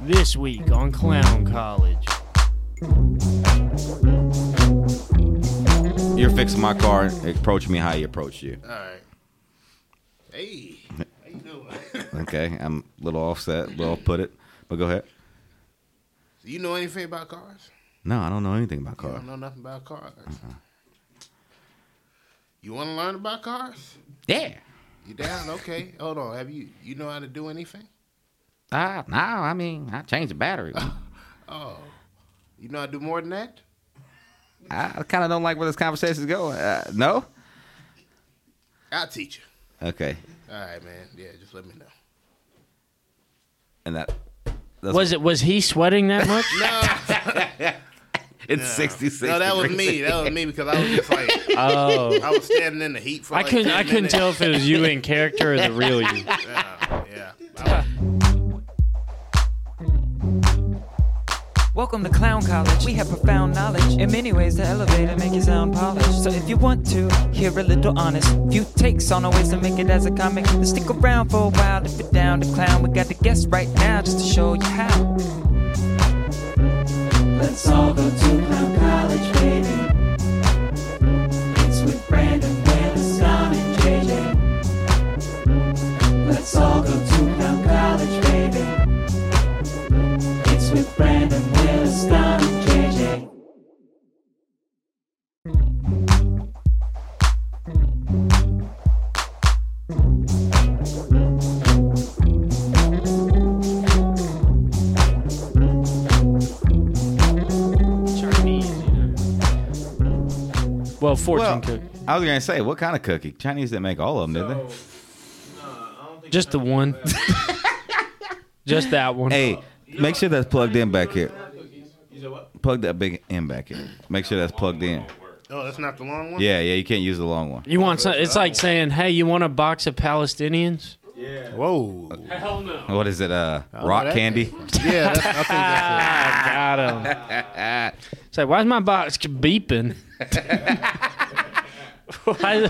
This week on Clown College. You're fixing my car and approach me how you approach you. All right. Hey, how you doing? Okay, I'm a little offset, a little put it, but go ahead. Do you know anything about cars? No, I don't know anything about You cars. don't know nothing about cars. You want to learn about cars? Yeah. You down? Okay. Hold on. Have you know how to do anything? No, I mean, I changed the battery. Oh, you know how to do more than that? I kind of don't like where this conversation is going. No? I'll teach you. Okay. All right, man. Yeah, just let me know. And that's Was he sweating that much? No. It's 66 No, that was degrees. me. That was me because I was just like, Oh. I was standing in the heat for I like couldn't 10 couldn't minutes. tell if it was you in character or the real you. Yeah. Welcome to Clown College. We have profound knowledge in many ways to elevate and make you sound polished. So if you want to hear a little honest few takes on our ways to make it as a comic, then stick around for a while. If you're down to clown, we got the guest right now just to show you how. Let's all go to Clown College, baby. It's with Brandon, Willis, Don, and JJ. Let's all go to Clown College, baby. It's with Brandon, Willis, Don, and JJ. Chinese, Well, fortune cookie. I was going to say, what kind of cookie? Chinese didn't make all of them, did they? Just the one. Just that one. Hey, make sure that's plugged in back here. Plug that big in back here. Make sure that's plugged in. Oh, that's not the long one? Yeah, you can't use the long one. You want some? It's like saying, "Hey, you want a box of Palestinians?" Whoa. Hell no. What is it? Rock that- candy? Yeah, I think that's Got him. It's like, why's my box beeping? Why?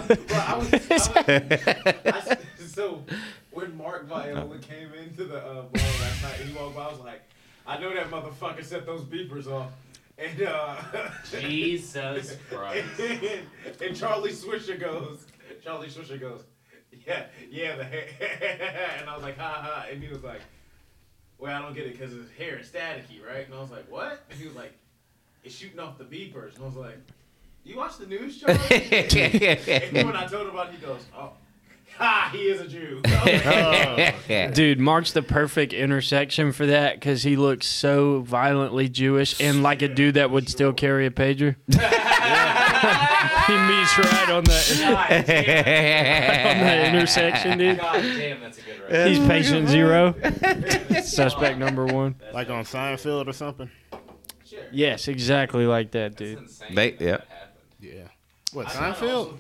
So when Mark Viola came into the bar last night, he walked by. I was like, I know that motherfucker set those beepers off. And Jesus Christ. and Charlie Swisher goes, yeah, the hair. And I was like, ha ha. And he was like, well, I don't get it because his hair is staticky, right? And I was like, what? And he was like, it's shooting off the beepers. And I was like, you watch the news, Charlie? And then when I told him about it, he goes, oh, ha, he is a Jew. Dude, Mark's the perfect intersection for that because he looks so violently Jewish and like a dude that would still carry a pager. He meets right on that intersection, dude. God damn, that's a good right. He's patient zero. Suspect number one. like on Seinfeld or something. Yes, exactly like that, dude. Yeah. What, Seinfeld?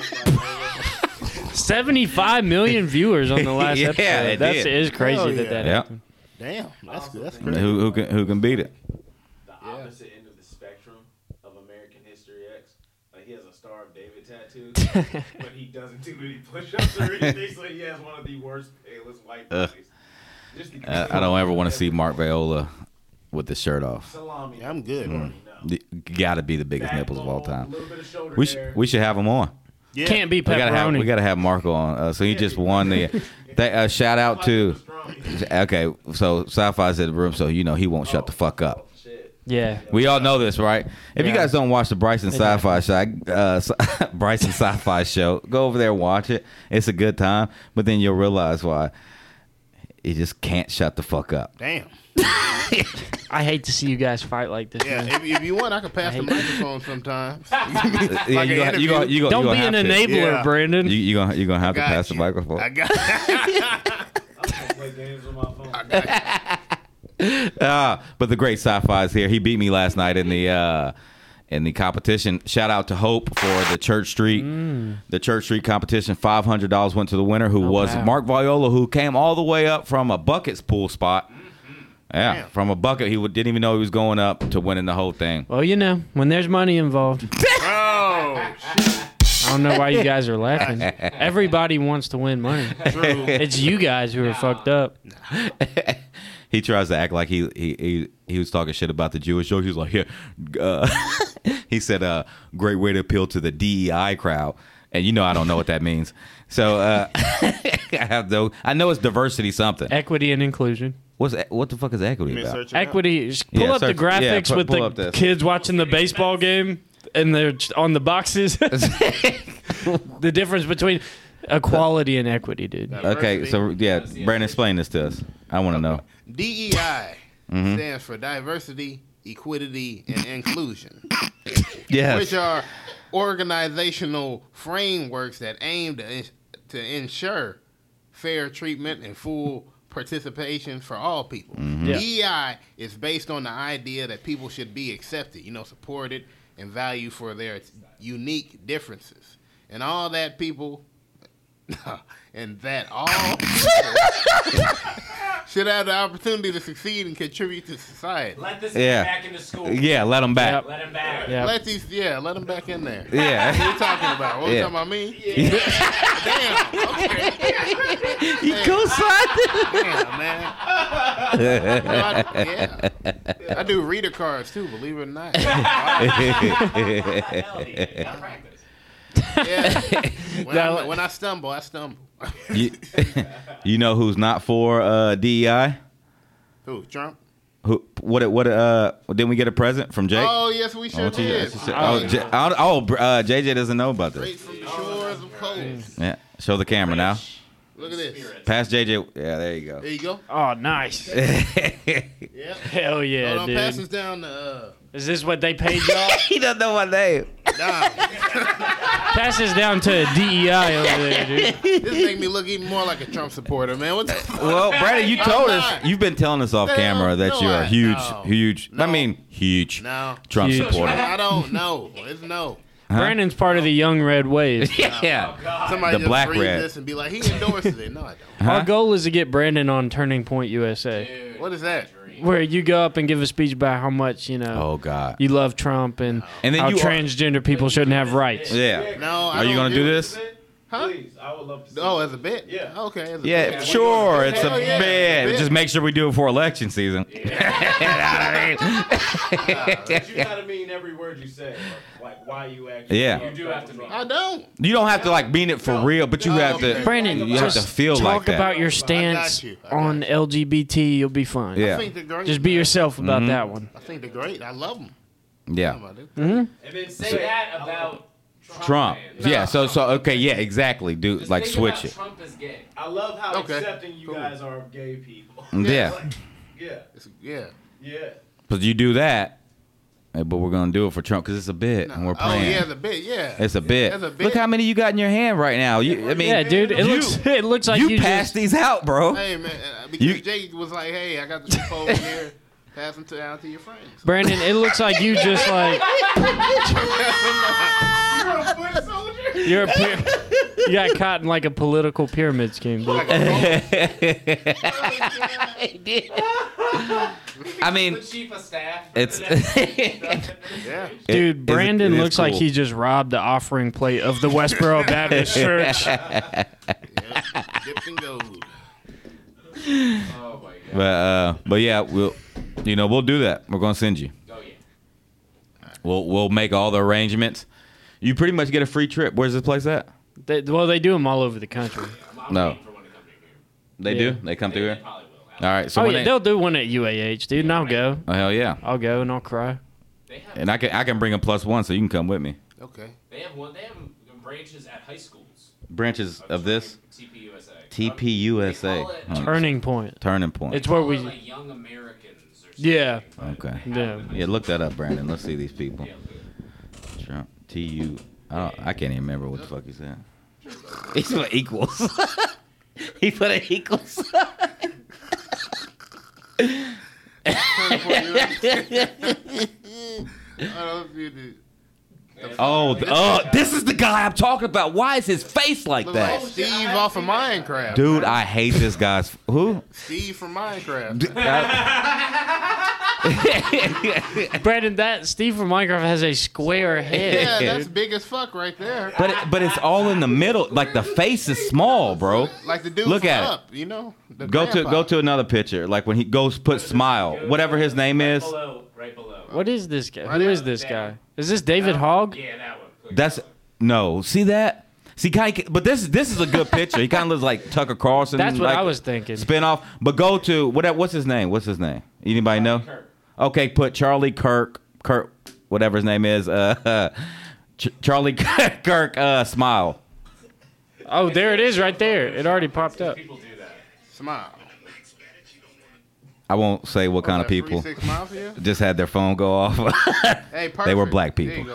75 million viewers on the last Yeah, episode. it That's did. is crazy Hell that yeah. happened. Damn, that's good. That's crazy. Who can beat it? The opposite end of the spectrum of American History X. Like, he has a Star of David tattoo, but he doesn't do any push-ups or anything, so he has one of the worst, palest white bodies. Just because I don't ever want to see Mark Viola with the shirt off. salami. Yeah, I'm good. Got to be the biggest nipples of all time. Little bit of shoulder We there. should have him on. Yeah. Can't be We pepperoni. gotta have Marco on. So he just won the. Shout out to. Okay, so Sci-Fi's in the room, so you know he won't shut the fuck up. Yeah. We all know this, right? If you Yeah. guys don't watch the Bryson Sci-Fi show, Bryson Sci-Fi show, go over there and watch it. It's a good time, but then you'll realize why he just can't shut the fuck up. Damn. I hate to see you guys fight like this. Yeah, man. if you want, I can pass the microphone sometimes. Yeah, you gonna Don't be an enabler, Yeah. Brandon. You gonna have to Got pass the you. microphone. I got Play games on my phone. But the great Sci-Fi is here. He beat me last night in the competition. Shout out to Hope for the Church Street, the Church Street competition. $500 went to the winner, who was wow. Mark Viola, who came all the way up from a buckets pool spot. Yeah, Damn. from a bucket. He didn't even know he was going up to winning the whole thing. Well, you know, when there's money involved, Oh, shit. I'm don't know why you guys are laughing. Everybody wants to win money. True. It's you guys who are fucked up. He tries to act like he was talking shit about the Jewish joke. He was like, he said, great way to appeal to the DEI crowd. And you know I don't know what that means. So I know it's diversity something. Equity and inclusion. What the fuck is equity You mean about? search it up? Equity. Just pull up the search- graphics yeah, with pull up the this. kids watching the baseball game, and they're on the boxes. The difference between equality and equity, dude. Okay, so yeah, Brandon, explain this to us. I want to know. DEI Mm-hmm. stands for diversity, equity, and inclusion, Yes. which are organizational frameworks that aim to ensure fair treatment and full participation for all people. Mm-hmm. Yeah. DEI is based on the idea that people should be accepted, supported and valued for their unique differences, and all that people, and that all people should have the opportunity to succeed and contribute to society. Let this Yeah. get back into school. Yeah, let them back. Yep. Let him back. Yeah. Let them back in there. Yeah. What are you talking about? What are you Yeah. talking about me? Damn. Okay. You co-signed Damn, man. Yeah. I do reader cards too, believe it or not. Yeah. When I stumble, I stumble. You know who's not for DEI? Who? Trump? Who? What? Didn't we get a present from Jake? Oh, yes, we sure did. JJ doesn't know about Straight this. from the shores of coast. Yeah, show the camera now. Look at this. Pass JJ. Yeah, there you go. There you go. Oh, nice. Yeah. Hell yeah, Hold on, pass dude. this down to, Is this what they paid y'all? He doesn't know my name. nah. Pass this down to DEI over there, dude. This make me look even more like a Trump supporter, man. What the fuck? Well, Brandon, you told I'm us. not. You've been telling us off No, camera that no, you're a huge, no. huge. I No. mean, huge No. Trump Huge. supporter. I don't know. It's no. Brandon's part of the Young Red Wave. Yeah. Somebody The just black read red. this and be like, he endorses it. No, I don't. Huh? Our goal is to get Brandon on Turning Point USA, What is that? where you go up and give a speech about how much, Oh God. you love Trump and And then how you are- transgender people shouldn't have rights. Yeah. No, I Are you don't gonna do it. this? Huh? Please, I would love to see Oh, it. as a bit? Yeah. Okay. As a Yeah, bit. sure. It's a Hell yeah, bit. bit. Just make sure we do it for election season. But you gotta mean every word you say. Like why you actually. Yeah. You do have to mean. I don't. You don't have to like mean it for real, but you have to. Brandon, you have just to feel talk like that. about your stance I got on LGBT. You'll be fine. Yeah. I think they're great. Just be man. yourself about Mm-hmm. that one. I think they're great. I love them. Yeah. And then say that about Trump. fans. Yeah. So okay. Yeah. Exactly. Do like switch it. Trump is gay. I love how Okay. accepting you Cool. guys are of gay people. Yeah. Yeah. Yeah. Yeah. But you do that, but we're gonna do it for Trump because it's a bit, and we're Oh, playing. yeah, the bit. Yeah. It's a bit. That's a bit. Look how many you got in your hand right now. I mean, Yeah, dude. It looks like you you passed just, these out, bro. Hey, man. Because You- Jake was like, hey, I got this over here. Pass them out to your friends. Brandon. It looks like you just like You're a foot soldier? you're you got caught in like a political pyramid scheme, dude. I mean, Chief of staff. it's Yeah. Dude, Brandon it is looks like cool. he just robbed the offering plate of the Westboro Baptist Church. Dipped in gold. Oh my god. but yeah, we'll do that. We're gonna send you. Oh yeah. We'll make all the arrangements. You pretty much get a free trip. Where's this place at? They do them all over the country. I'm No. waiting for one to come here. They Yeah. do. They come through here. Probably will. All right. So Oh when yeah, they, they'll do one at UAH, dude, and I'll go. oh hell yeah. I'll go and I'll cry. They have. And I can bring a +1, so you can come with me. Okay. They have one. They have branches at high schools. Branches of this TPUSA. TPUSA. They call it Turning Point. Turning point. It's where we. like Young Americans or something. Yeah. Okay. Yeah. Yeah, look that up, Brandon. Let's see these people. Yeah. Trump. TU. Oh, I can't even remember what the fuck he said. He put equals. He put an equals. This is the guy I'm talking about. Why is his face like Look like that? Steve off of Minecraft. Dude, I hate this guy's. Who? Steve from Minecraft. Brandon, that Steve from Minecraft has a square head. Yeah, that's big as fuck right there. But it's all in the middle. Like the face is small, bro. Like the dude Look from at it. Up, you know? The Go grandpa. to another picture. Like when he goes put smile, whatever his name is. Right below. What is this guy? Right Who is there. this guy? Is this David Hogg? Yeah, that one. Click That's that no. See that? See, but this is a good picture. He kind of looks like Tucker Carlson. That's what like, I was thinking. Spinoff. But go to what's his name? What's his name? Anybody know? Kirk. Okay, put Charlie Kirk, whatever his name is. Charlie Kirk. Smile. Oh, there it is right there. It already popped up. People do that. Smile. I won't say what kind of That people 3-6 Mafia? just had their phone go off. Hey, perfect. They were black There you people. go.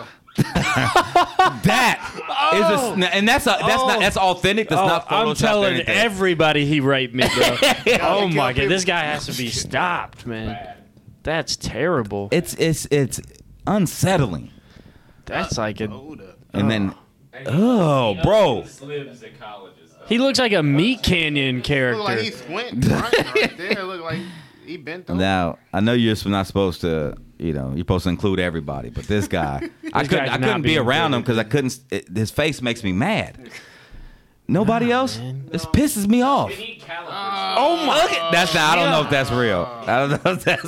That is and that's authentic. That's not Photoshopped I'm telling anything. everybody he raped me, bro. Oh he my killed god, this people. guy has to be stopped, man. That's terrible. It's unsettling. That's like a. Hold up. And then bro. Slims at colleges. Though. He looks like a Meat Canyon Look character. like he's squinting right there. Look like he bent over. Now I know you're not supposed to. You're supposed to include everybody, but this guy, I guy cannot couldn't be be around him included. because I couldn't. His face makes me mad. Nobody else. man. This pisses me off. You need calipers. Oh my! That's not. I don't know if that's real. I don't know if that's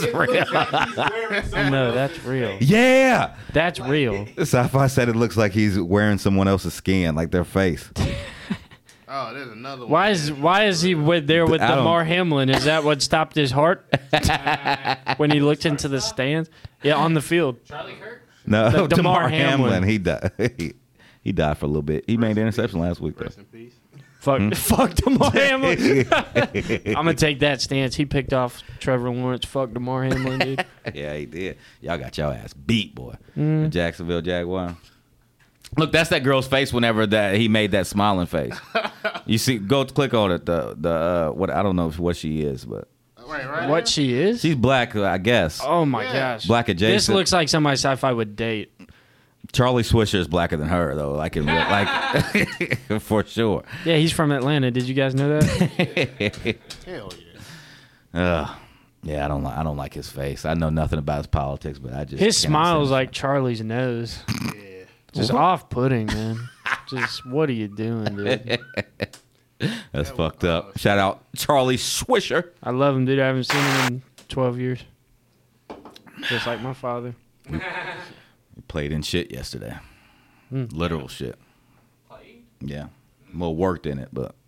real. No, that's real. Yeah. That's real. Sci-Fi said it looks like he's wearing someone else's skin, like their face. Oh, there's another one. Why is he there with I don't- Damar Hamlin? Is that what stopped his heart when he looked into the stands? Yeah, on the field. Charlie Kirk? No, Damar Damar Hamlin. Hamlin. He died. He died for a little bit. He made the interception last week though. Rest in peace. Fuck Damar Hamlin. I'm gonna take that stance. He picked off Trevor Lawrence. Fuck Damar Hamlin, dude. Yeah, he did. Y'all got your ass beat, boy. The Jacksonville Jaguar. Look, that's that girl's face whenever that he made that smiling face. You see, go click on it. The what I don't know what she is, but Right. What she is? she's black, I guess. Oh my Yeah. gosh. Black adjacent. This looks like somebody Sci-Fi would date. Charlie Swisher is blacker than her, though. Like in real, like for sure. Yeah, he's from Atlanta. Did you guys know that? Hell yeah. Yeah, I don't like his face. I know nothing about his politics, but I just His can't smile is say- like Charlie's nose. Yeah. Just off-putting, man. Just what are you doing, dude? That's fucked up. Shout out Charlie Swisher. I love him, dude. I haven't seen him in 12 years. Just like my father. He played in shit yesterday. Literal shit. Played? Yeah. Well, worked in it, but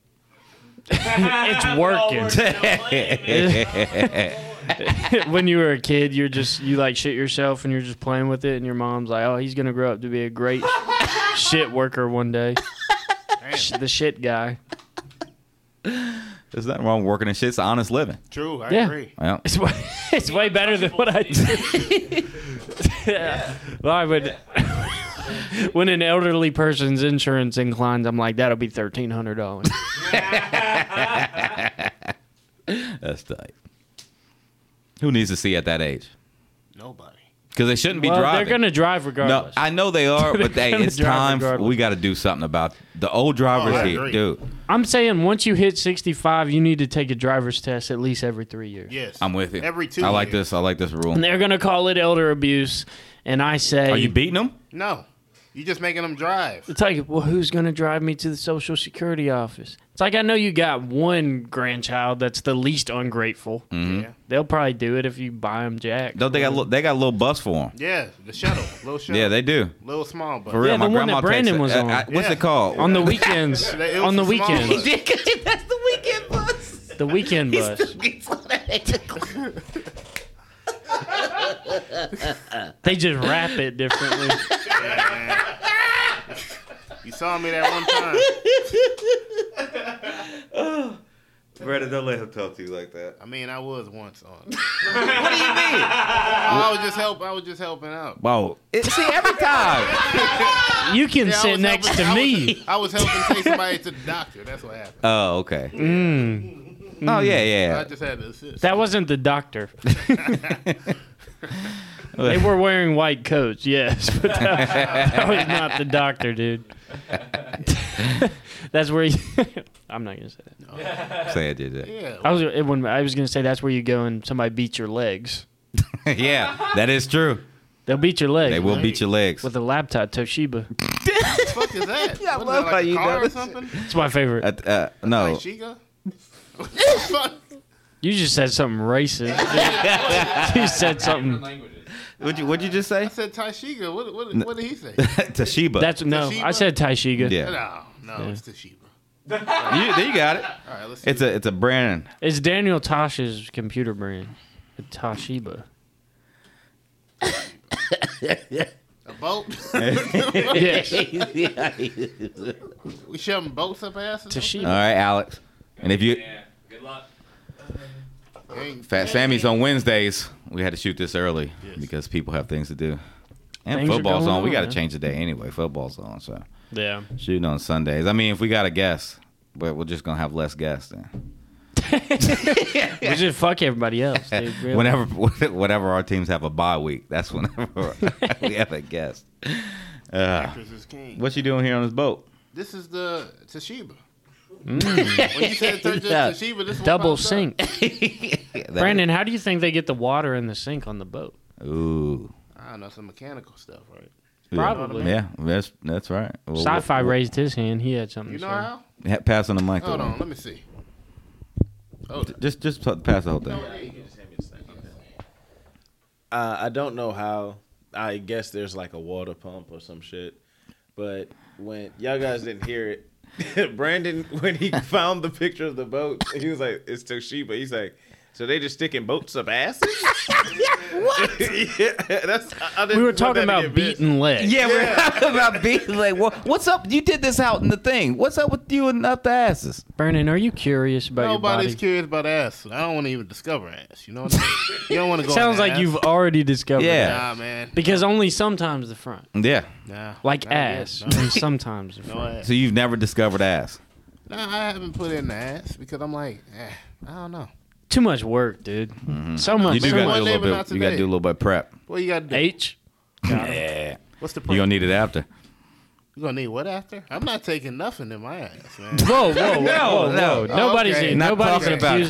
It's working. When you were a kid, you like shit yourself and you're just playing with it, and your mom's like, "Oh, he's gonna grow up to be a great shit worker one day." The shit guy. there's nothing wrong with working in shit. It's an honest living. True. I Yeah. agree. Well, It's way better than what I do. Yeah. Well, I would. When an elderly person's insurance inclines, I'm like, that'll be $1,300. that's tight. Who needs to see at that age? Nobody. Because they shouldn't be Well, driving. they're gonna drive No, regardless. I know they are, but They're hey, gonna it's drive time. regardless. We got to do something about the old drivers I here, agree. dude. I'm saying once you hit 65, you need to take a driver's test at least every 3 years. Yes. I'm with you. Every 2 I like years. this. I like this rule. And they're gonna call it elder abuse, and I say, Are you beating them? No. You just making them drive. It's like, well, who's going to drive me to the Social Security office? It's like, I know you got one grandchild that's the least ungrateful. Yeah. They'll probably do it if you buy them Jack. No, they got a little bus for them. Yeah. The shuttle. Little shuttle. Yeah, they do. Little small bus. For real, Yeah, my the one grandma that Brandon takes was it. on. What's Yeah. it called? On the weekends. It was On the a small weekends. bus. That's the weekend bus. The weekend bus. They just wrap it differently. You saw me that one time. Brandon, don't let him talk to you like that. I mean, I was once on. What do you mean? I was just helping out. Whoa. See, every time. You can Yeah, I sit was next helping- to me. I was helping take somebody to the doctor. That's what happened. Oh, okay. Oh, yeah. I just had to assist. That wasn't the doctor. They were wearing white coats, yes, but that was not the doctor, dude. That's where you, I'm not gonna say that. Say it, did it. Yeah. I was gonna say that's where you go and somebody beats your legs. Yeah, that is true. They'll beat your leg. They will beat your legs. with a laptop Toshiba. What the fuck is that? Yeah, I What is love that, how like you a car know or this. something? It's my favorite. No. Shiga? What the fuck? You just said something racist. You said something. What'd you just say? I said Taishiga. What did he say? Toshiba. That's no. Toshiba? I said Taishiga. Yeah. No, it's Toshiba. You got it. All right, let's see. It's a brand. It's Daniel Tosh's computer brand. Toshiba. A boat? Yes. We shoving boats up asses? All Toshiba. right, Alex. And if you Good luck. Fat Sammy's on Wednesdays, we had to shoot this early because people have things to do. And Things are football's going on. We on, got to man. change the day anyway. Football's on, so Yeah. shooting on Sundays. I mean, if we got a guest, but we're just gonna have less guests then. We just fuck everybody else. Dude, really. Whenever our teams have a bye week, that's whenever we have a guest. Actors is king. What you doing here on this boat? This is the Toshiba. When you said Toshiba, this one Double popped up. sink. Brandon, how do you think they get the water in the sink on the boat? Ooh. I don't know, some mechanical stuff, right? Probably. Yeah, that's right. Well, Sci-fi raised his hand. He had something You to know say. how? Pass on the mic. Hold to on, him. let me see. Hold it. Just pass the whole thing. I don't know how. I guess there's like a water pump or some shit. But when y'all guys didn't hear it, Brandon, when he found the picture of the boat, he was like, "It's Toshiba." He's like, "So they just sticking boats up asses?" What? Yeah, I didn't We were want talking that to about get missed. beating legs. Yeah, we're talking about being like, what's up? You did this out in the thing. What's up with you and up the asses? Brandon, are you curious about Nobody's your body? curious about ass. I don't want to even discover ass. You know what I mean? You don't want to go. Sounds on like ass. you've already discovered Yeah. that. Nah, man. Because only sometimes the front. Yeah. Nah. Like Not yet. ass. No. And sometimes the No front. ass. So you've never discovered ass? Nah, I haven't put in the ass because I'm like, I don't know. Too much work, dude. So much. You do so got one to do a day, little but not bit. You got to today. do a little bit of prep. What you got to do? H. Yeah. What's the You point? gonna need it after. You gonna need what after? I'm not taking nothing in my ass, man. Whoa, whoa, whoa, no. whoa. Nobody's, okay. Not nobody's talking about it.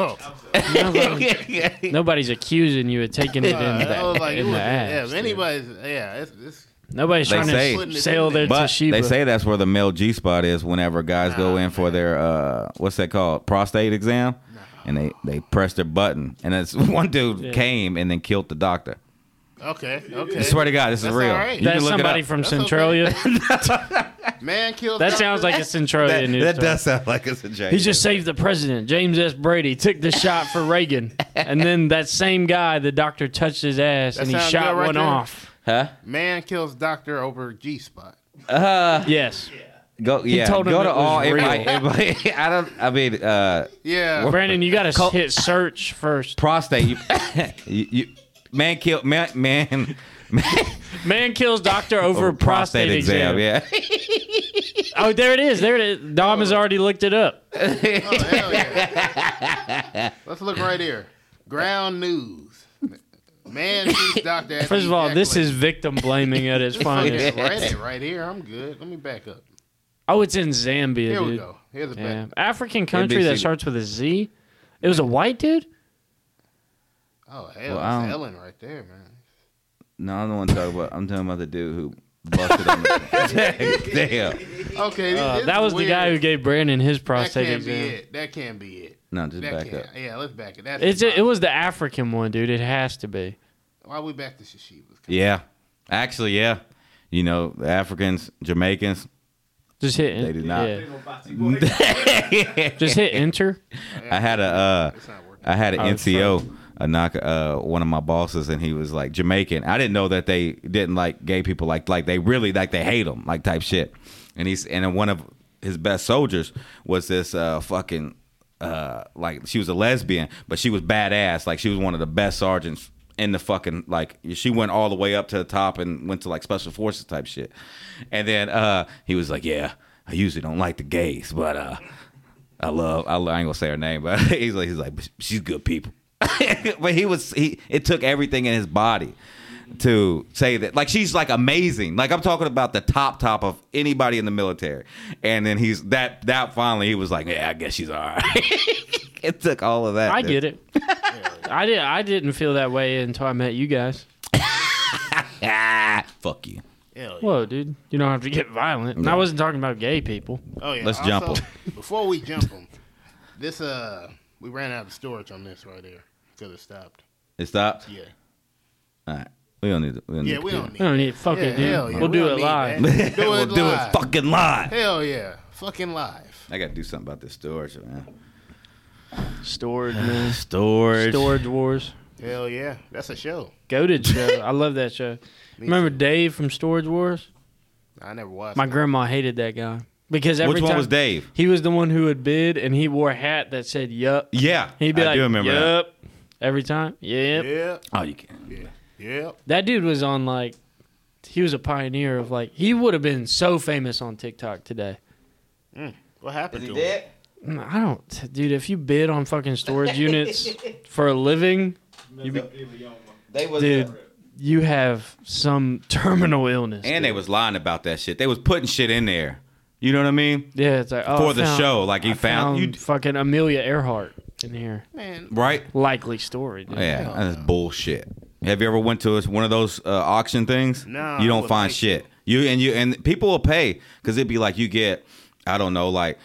accusing. Oh, Nobody's accusing you of taking it in I was like, the yeah, ass. if dude. anybody's, it's Nobody's They trying say- to sail their But Toshiba. they say that's where the male G spot is whenever guys go in for their what's that called, prostate exam, and they press their button, and it's one dude came and then killed the doctor. okay. I swear to God, this is That's real. all right. You can That's look it somebody up. from That's okay. Centralia. Man killed. That sounds like a Centralia news That story. does sound like it's a J. He just saved the president. James S. Brady took the shot for Reagan. And then that same guy, the doctor touched his ass and he sounds shot good right one there. off. Huh? Man kills doctor over G spot. Yes. Go yeah. told him Go it to was all. real. I don't. I mean, Yeah. Brandon, you got to hit search first. prostate. You man killed man. Man kills doctor over prostate exam. Yeah. Oh, there it is. There it is. Dom has already looked it up. Oh, hell yeah. Let's look right here. Ground news. Man shoots doctor. after First of all, this is ejaculation. victim blaming at its finest. right here. I'm good. Let me back up. Oh, it's in Zambia, Here dude. we go. Here's a Yeah. back. African country that NBC. starts with a Z. It was a white dude? Oh hell, Well, I that's don't- Ellen right there, man. No, I'm the one talking about. I'm talking about the dude who busted on the Damn. Okay, this That is was the guy who weird. gave Brandon his That prostate can't be exam. it. That can't be it. No, just That back can't. up. Yeah, let's back it. That's It was the African one, dude. It has to be. Why we back to Shishibas? Yeah. Actually, yeah. You know, the Africans, Jamaicans, Just hit. they do not. Yeah. Just hit enter. I had a It's not working. I had an Oh, it's NCO, a knock, one of my bosses, and he was like Jamaican. I didn't know that they didn't like gay people, like they really like they hate them, like type shit. And then one of his best soldiers was this fucking like she was a lesbian, but she was badass. Like she was one of the best sergeants in the fucking, like she went all the way up to the top and went to like special forces type shit. And then he was like, yeah, I usually don't like the gays, but I ain't gonna say her name, but he's like, but she's good people. But it took everything in his body to say that. Like, she's like amazing. Like, I'm talking about the top of anybody in the military. And then he's that finally he was like, yeah, I guess she's all right. It took all of that. I get it. I didn't feel that way until I met you guys. Fuck you. Hell yeah. Whoa, dude. You don't have to get violent. And I wasn't talking about gay people. Oh yeah. Let's jump Also, 'em. Before we jump them, this we ran out of storage on this right there because it stopped. It stopped? Yeah. All right. We don't need to. We don't Yeah, need we to don't do need. I don't need fuck it, dude. Hell yeah. We'll We do don't it need live. that. Do we'll it do live. it fucking live. Hell yeah, fucking live. I got to do something about this storage, man. Storage, man. Storage. Storage Wars. Hell yeah, that's a show. Goated show. I love that show. Remember Dave from Storage Wars? I never watched. My it. grandma hated that guy. Because every Which one time was Dave? he was the one who would bid, and he wore a hat that said "yup." Yeah. He'd be I like, do remember that. "Yup," every time. Yep. Yeah, Oh, you can. yeah. That dude was on like, he was a pioneer of like, he would have been so famous on TikTok today. What happened to him? I don't, dude. If you bid on fucking storage units for a living, dude, you have some terminal illness. And dude. they was lying about that shit. They was putting shit in there. You know what I mean? Yeah, it's like, oh, For I the found- show. Like, he I found you. fucking Amelia Earhart in here. Man, Right? Likely story, dude. Yeah, that's bullshit. Have you ever went to one of those auction things? No, you I don't wouldn't find think shit. so. And people will pay because it'd be like you get, I don't know, like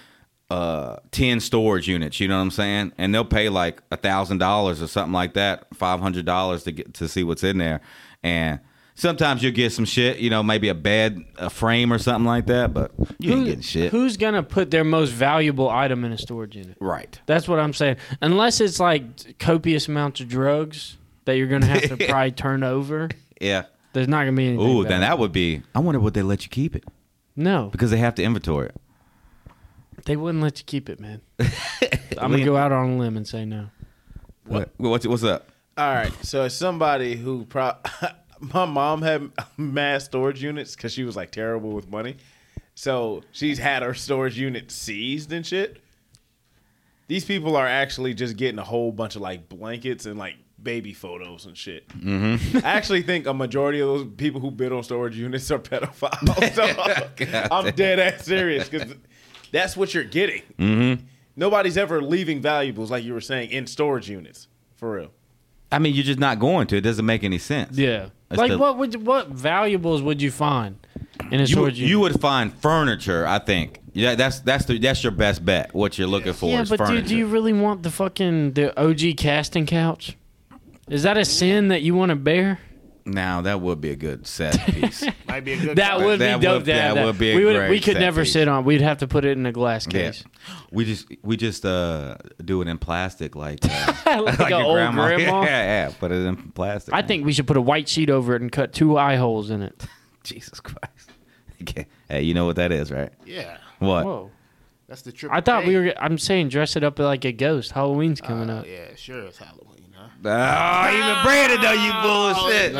10 storage units. You know what I'm saying? And they'll pay like $1,000 or something like that, $500 to get to see what's in there. And sometimes you'll get some shit. You know, maybe a bed, a frame or something like that. But you ain't getting shit. Who's gonna put their most valuable item in a storage unit? Right. That's what I'm saying. Unless it's like copious amounts of drugs that you're gonna have to probably turn over. Yeah. There's not gonna be anything. Ooh, then valuable. that would be. I wonder would they let you keep it No, because they have to inventory it. they wouldn't let you keep it, man. I'm gonna go out on a limb and say no. What's up? All right, so as somebody who my mom had mass storage units because she was like terrible with money, so she's had her storage unit seized and shit. These people are actually just getting a whole bunch of like blankets and like baby photos and shit. Mm-hmm. I actually think a majority of those people who bid on storage units are pedophiles. So I'm dead ass serious because that's what you're getting. Mm-hmm. Nobody's ever leaving valuables like you were saying in storage units for real. I mean, you're just not going to. It doesn't make any sense. Yeah, That's like the- what valuables would you find in a You, storage unit? you would find furniture. I think. Yeah, that's your best bet. What you're looking for Yeah, is but furniture. dude, do you really want the OG casting couch? Is that a sin that you want to bear? Now that would be a good set piece. might be a good. That call. would That be dope. would- to have that that. would be a we great we could set never piece. sit on. We'd have to put it in a glass Yeah. case. We just do it in plastic, like Like an your old grandma. Yeah, put it in plastic. I think we should put a white sheet over it and cut 2 eye holes in it. Jesus Christ. Okay. Hey, you know what that is, right? Yeah, What? Whoa! that's the triple. I thought K. we were. I'm saying dress it up like a ghost. Halloween's coming up. Yeah, sure, it's Halloween, huh? Oh, even Brandon know you bullshit.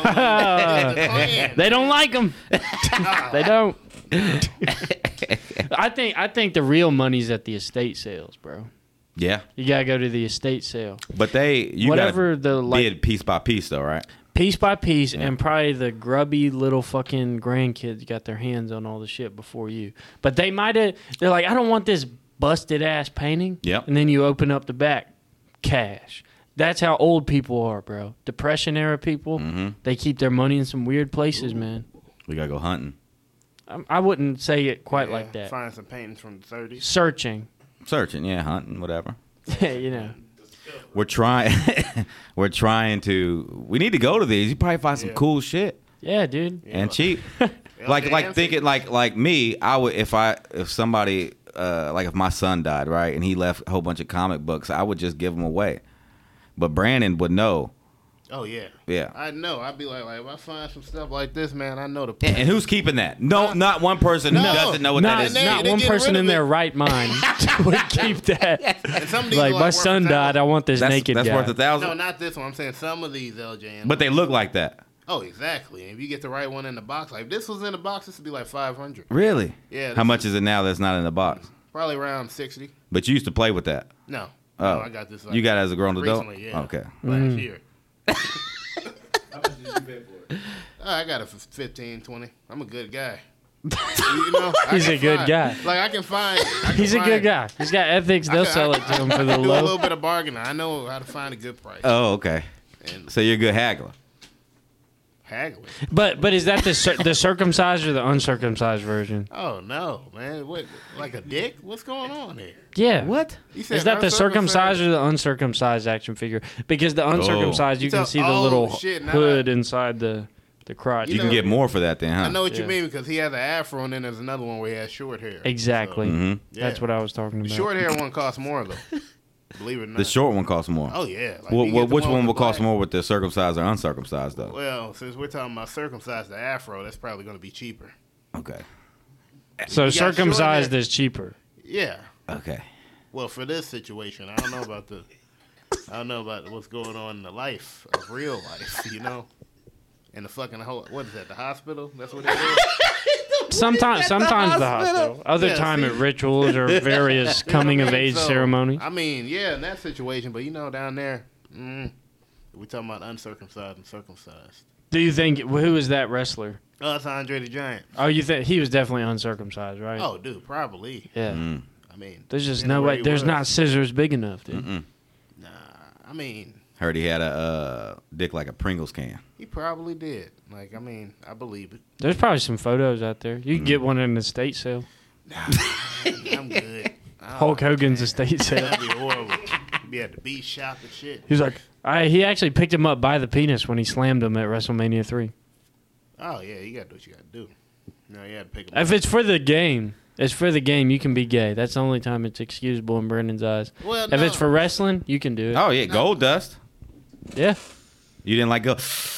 They don't like them. They don't. I think the real money's at the estate sales, bro. Yeah, You gotta go to the estate sale, but you whatever gotta the like bid piece by piece, though, right? piece by piece, and probably the grubby little fucking grandkids got their hands on all the shit before you. But they might have. They're like, I don't want this busted ass painting. Yep. And then you open up the back, cash. That's how old people are, bro. Depression era people. Mm-hmm. They keep their money in some weird places, man. We gotta go hunting, I wouldn't say it quite like that. Find some paintings from the 30s. Searching. searching, yeah, hunting, whatever. You know. We're trying. We're trying to. We need to go to these. You probably find some Yeah. cool shit Yeah, dude. and cheap. like Nancy. thinking like me. I would if somebody like if my son died, right, and he left a whole bunch of comic books, I would just give them away. But Brandon would know. Oh yeah. Yeah. I know. I'd be like, if I find some stuff like this, man, I know the. And who's keeping that? No, not one person who No. doesn't know what Not, that is. They- not they one get person rid in of their it. right mind would keep that. And some of these Like, are my worth son died. I want this That's naked that's guy. worth $1,000. No, not this one. I'm saying some of these LJN. But they look like that. Oh, exactly. And if you get the right one in the box, like if this was in the box, this would be like 500. Really? Yeah, How this much is it now that's not in the box? Probably around 60. But you used to play with that. No. Oh, No, I got this. Like, you got it as a grown adult. recently, yeah. Okay. Last year. How much did you pay for it? I got it for 15, 20. I'm a good guy. You know, He's a good guy. Like I can find. He's a good guy. He's got ethics. They'll sell it to him for the Do a little low. bit of bargaining. I know how to find a good price. Oh, okay. And So you're a good haggler. haggling. But is that the circumcised or the uncircumcised version? Oh no, man! What, like a dick? What's going on here? Yeah. What? You said Is that the uncircumcised? circumcised or the uncircumcised action figure? Because the uncircumcised, you can see the Oh, little shit, now hood inside the crotch. You You can know- get more for that then, huh? I know what you Yeah. mean because he has an afro and then there's another one where he has short hair. Exactly. Mhm. Yeah. That's what I was talking The about. short hair one costs more though. Believe it or not. The short one costs more. Oh yeah. Like, Well, you get the which one with will the cost black- more with the circumcised or uncircumcised though? Well, since we're talking about circumcised, the afro, that's probably going to be cheaper. Okay. So You got short circumcised hair. is cheaper. Yeah. Okay. Well, for this situation, I don't know about what's going on in the life of real life, you know. In the fucking what is that? The hospital? That's what it is. Sometimes the hospital. Other Yeah, time see? at rituals or various coming of age So, ceremonies. I mean, yeah, in that situation, but you know, down there, we talking about uncircumcised and circumcised. Do you think who is that wrestler? Oh, it's Andre the Giant. Oh, you think he was definitely uncircumcised, right? Oh, dude, probably. Yeah. Mm. I mean, There's just depending no where way. he There's was. not scissors big enough, dude. Mm-mm. Nah, I mean, Heard he had a dick like a Pringles can. he probably did. Like, I mean, I believe it. There's probably some photos out there. You can get one in the estate sale. I'm good. Hulk Hogan's estate sale. That'd be horrible. Be at the beach shop and shit. He's like, he actually picked him up by the penis when he slammed him at WrestleMania 3. Oh yeah, you gotta do what you gotta do. No, you had to pick him If up. it's for the game, you can be gay. That's the only time it's excusable in Brendan's eyes. Well, If no. it's for wrestling, you can do it. Oh yeah, Gold Dust. Yeah. You didn't like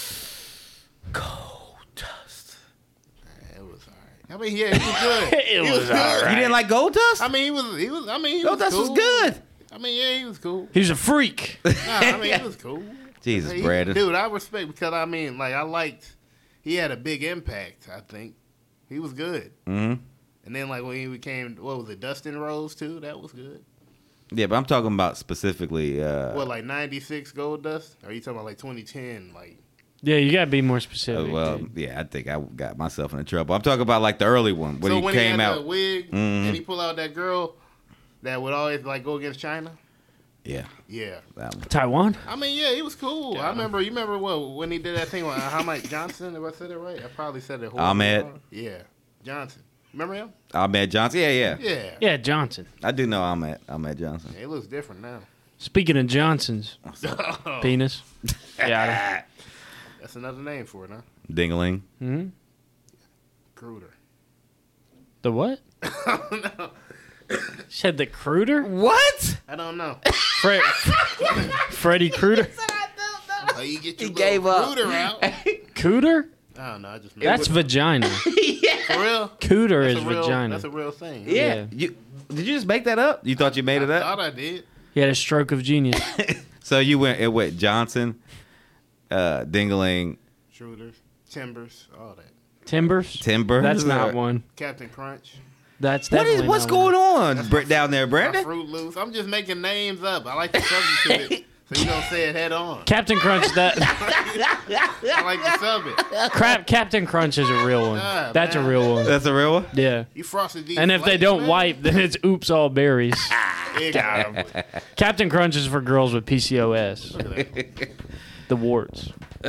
Gold Dust. It was alright. I mean, yeah, he was good. It He was good. alright. You didn't like Gold Dust? I mean, he was. I mean, he Gold was Dust cool. was good. I mean, yeah, he was cool. He was a freak. Nah, I mean, he was cool. Jesus, Hey, Brandon. Dude, I respect because I mean, like, I liked. He had a big impact. I think he was good. hmm And then, like, when he became, what was it, Dustin Rose too? That was good. Yeah, but I'm talking about specifically. What, like 96 Gold Dust? Or are you talking about like 2010? Like, Yeah, you gotta be more specific. well, dude. yeah, I think I got myself into trouble. I'm talking about like the early one when so he when came he had out. the wig Mhm. and he pulled out that girl that would always like go against China. Yeah, Yeah. that one. Taiwan? I mean, yeah, he was cool. I remember. You remember what when he did that thing with Ahmed Johnson? If I said it right, I probably said it. horribly Ahmed? wrong. Yeah, Johnson. Remember him? Ahmed Johnson. Yeah. Yeah. Yeah, Johnson. I do know Ahmed Johnson. It looks different now. Speaking of Johnson's penis. Yeah. That's another name for it, huh? Dingaling. Hmm? Cruder. The what? No, Said the Cruder? What? I don't know. Freddie Cruder? Oh, you get your He gave little up. Cruder out. Cooter? I don't know. I just made That's vagina. for real. Cooter That's is a real, vagina. That's a real thing. Yeah. You did you just make that up? You thought you made it I up? thought I did. He had a stroke of genius. So you went Johnson, Dingaling, Shooters, Timbers, all that. Timbers? Timber. That's not one. Captain Crunch. That's What's definitely what's not going one. on down there, My Brandon? Fruit Loops. I'm just making names up. I like to substitute it so you don't say it head on. Captain Crunch, I like to sub it. Captain Crunch is a real one. Ah, That's man. a real one. That's a real one. Yeah. You frosted these And if they flakes, don't man. wipe, then it's oops all berries. Exactly. Captain Crunch is for girls with PCOS. Look at that. The warts.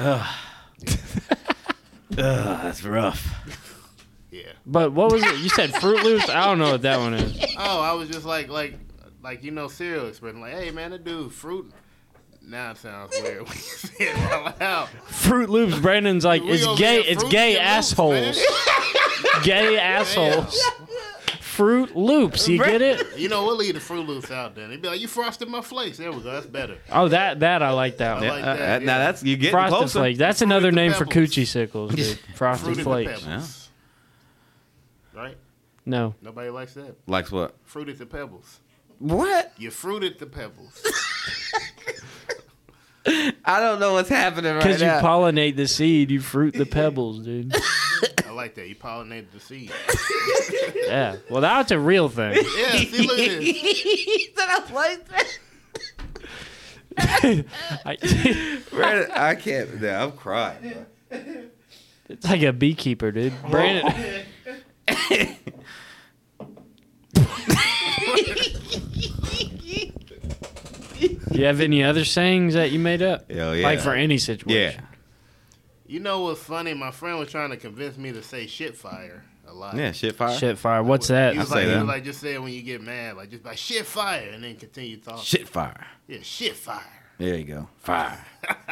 That's rough. Yeah. But what was it? You said Fruit Loops? I don't know what that one is. Oh, I was just like you know, cereal expression. Like, hey man, that dude fruit. Now it sounds weird when you say it out loud. Fruit Loops. Brandon's like, We it's over gay. here It's Fruit gay Loops, assholes. Gay assholes. Fruit Loops. You get it? You know, we'll leave the Fruit Loops out then. They'd be like, you frosted my flakes. There we go. That's better. Oh, that I like that one. I like that, Now yeah. that's you getting Frosted closer. Flakes. That's another Fruited name for Pebbles. coochie sickles, dude. Frosted Fruited Flakes. the Pebbles. Right? No. Nobody likes that. Likes what? Fruited the Pebbles. What? You fruited the pebbles. I don't know what's happening right Because you now. pollinate the seed, you fruit the pebbles, dude. I like that. You pollinated the seed. Yeah. Well, that's a real thing. Yeah, see, look at this. Brandon, I can't. I'm crying. Bro. It's like a beekeeper, dude. Brandon. You have any other sayings that you made up? Hell yeah. Like for any situation. Yeah. You know what's funny? My friend was trying to convince me to say shit fire a lot. Yeah, shit fire. Shit fire. What's that? He was, I say like, he that. was like, just say it when you get mad. Like, just like, shit fire, and then continue talking. Shit fire. Yeah, shit fire. There you go. Fire.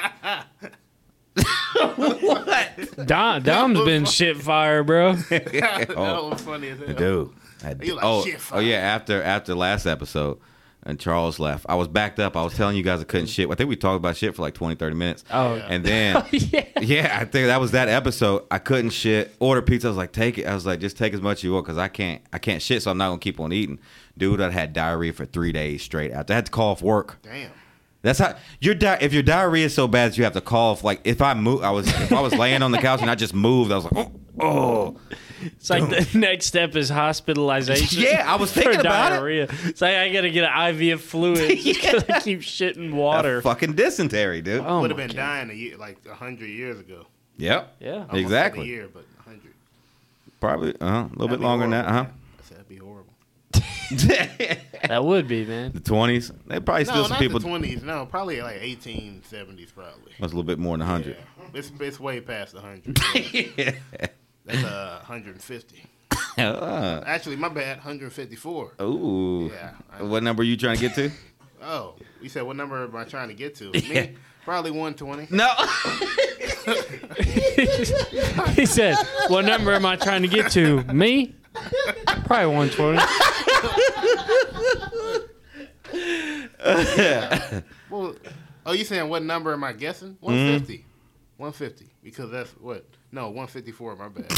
Dom's been shit fire, bro. That was funny as hell. Dude. You like oh, shit oh fire. yeah, after last episode and Charles left, I was backed up. I was telling you guys I couldn't shit. I think we talked about shit for like 20, 30 minutes. Oh, Yeah. And then, yeah. I think that was that episode. I couldn't shit. Order pizza. I was like, take it. I was like, just take as much as you want because I can't shit, so I'm not going to keep on eating. Dude, I had diarrhea for 3 days straight after. I had to call off work. Damn. That's how if your diarrhea is so bad that you have to cough. Like if I was laying on the couch and I just moved, I was like, oh. It's like the next step is hospitalization. Yeah, I was thinking for about it. diarrhea. It's like I gotta get an IV of fluid because I keep shitting water. Fucking dysentery, dude. Oh Would have my been God. dying a year, like 100 years ago. Yep. Yeah. Almost Exactly. A year, but 100. Probably a little bit longer than that, huh? I said that'd be horrible. That would be, man. The 20s, they probably still No, some not people. the 20s. No, probably like 1870s, probably. That's a little bit more than 100. Yeah. It's way past 100. Yeah. That's 150. Actually, my bad. 154. Ooh. Yeah. What number are you trying to get to? Oh, you said what number am I trying to get to? Me? Probably 120. No. He said, "What number am I trying to get to?" Me? Probably 120. Well, oh, you saying what number am I guessing? 150. 150. Because that's what? No, 154. My bad.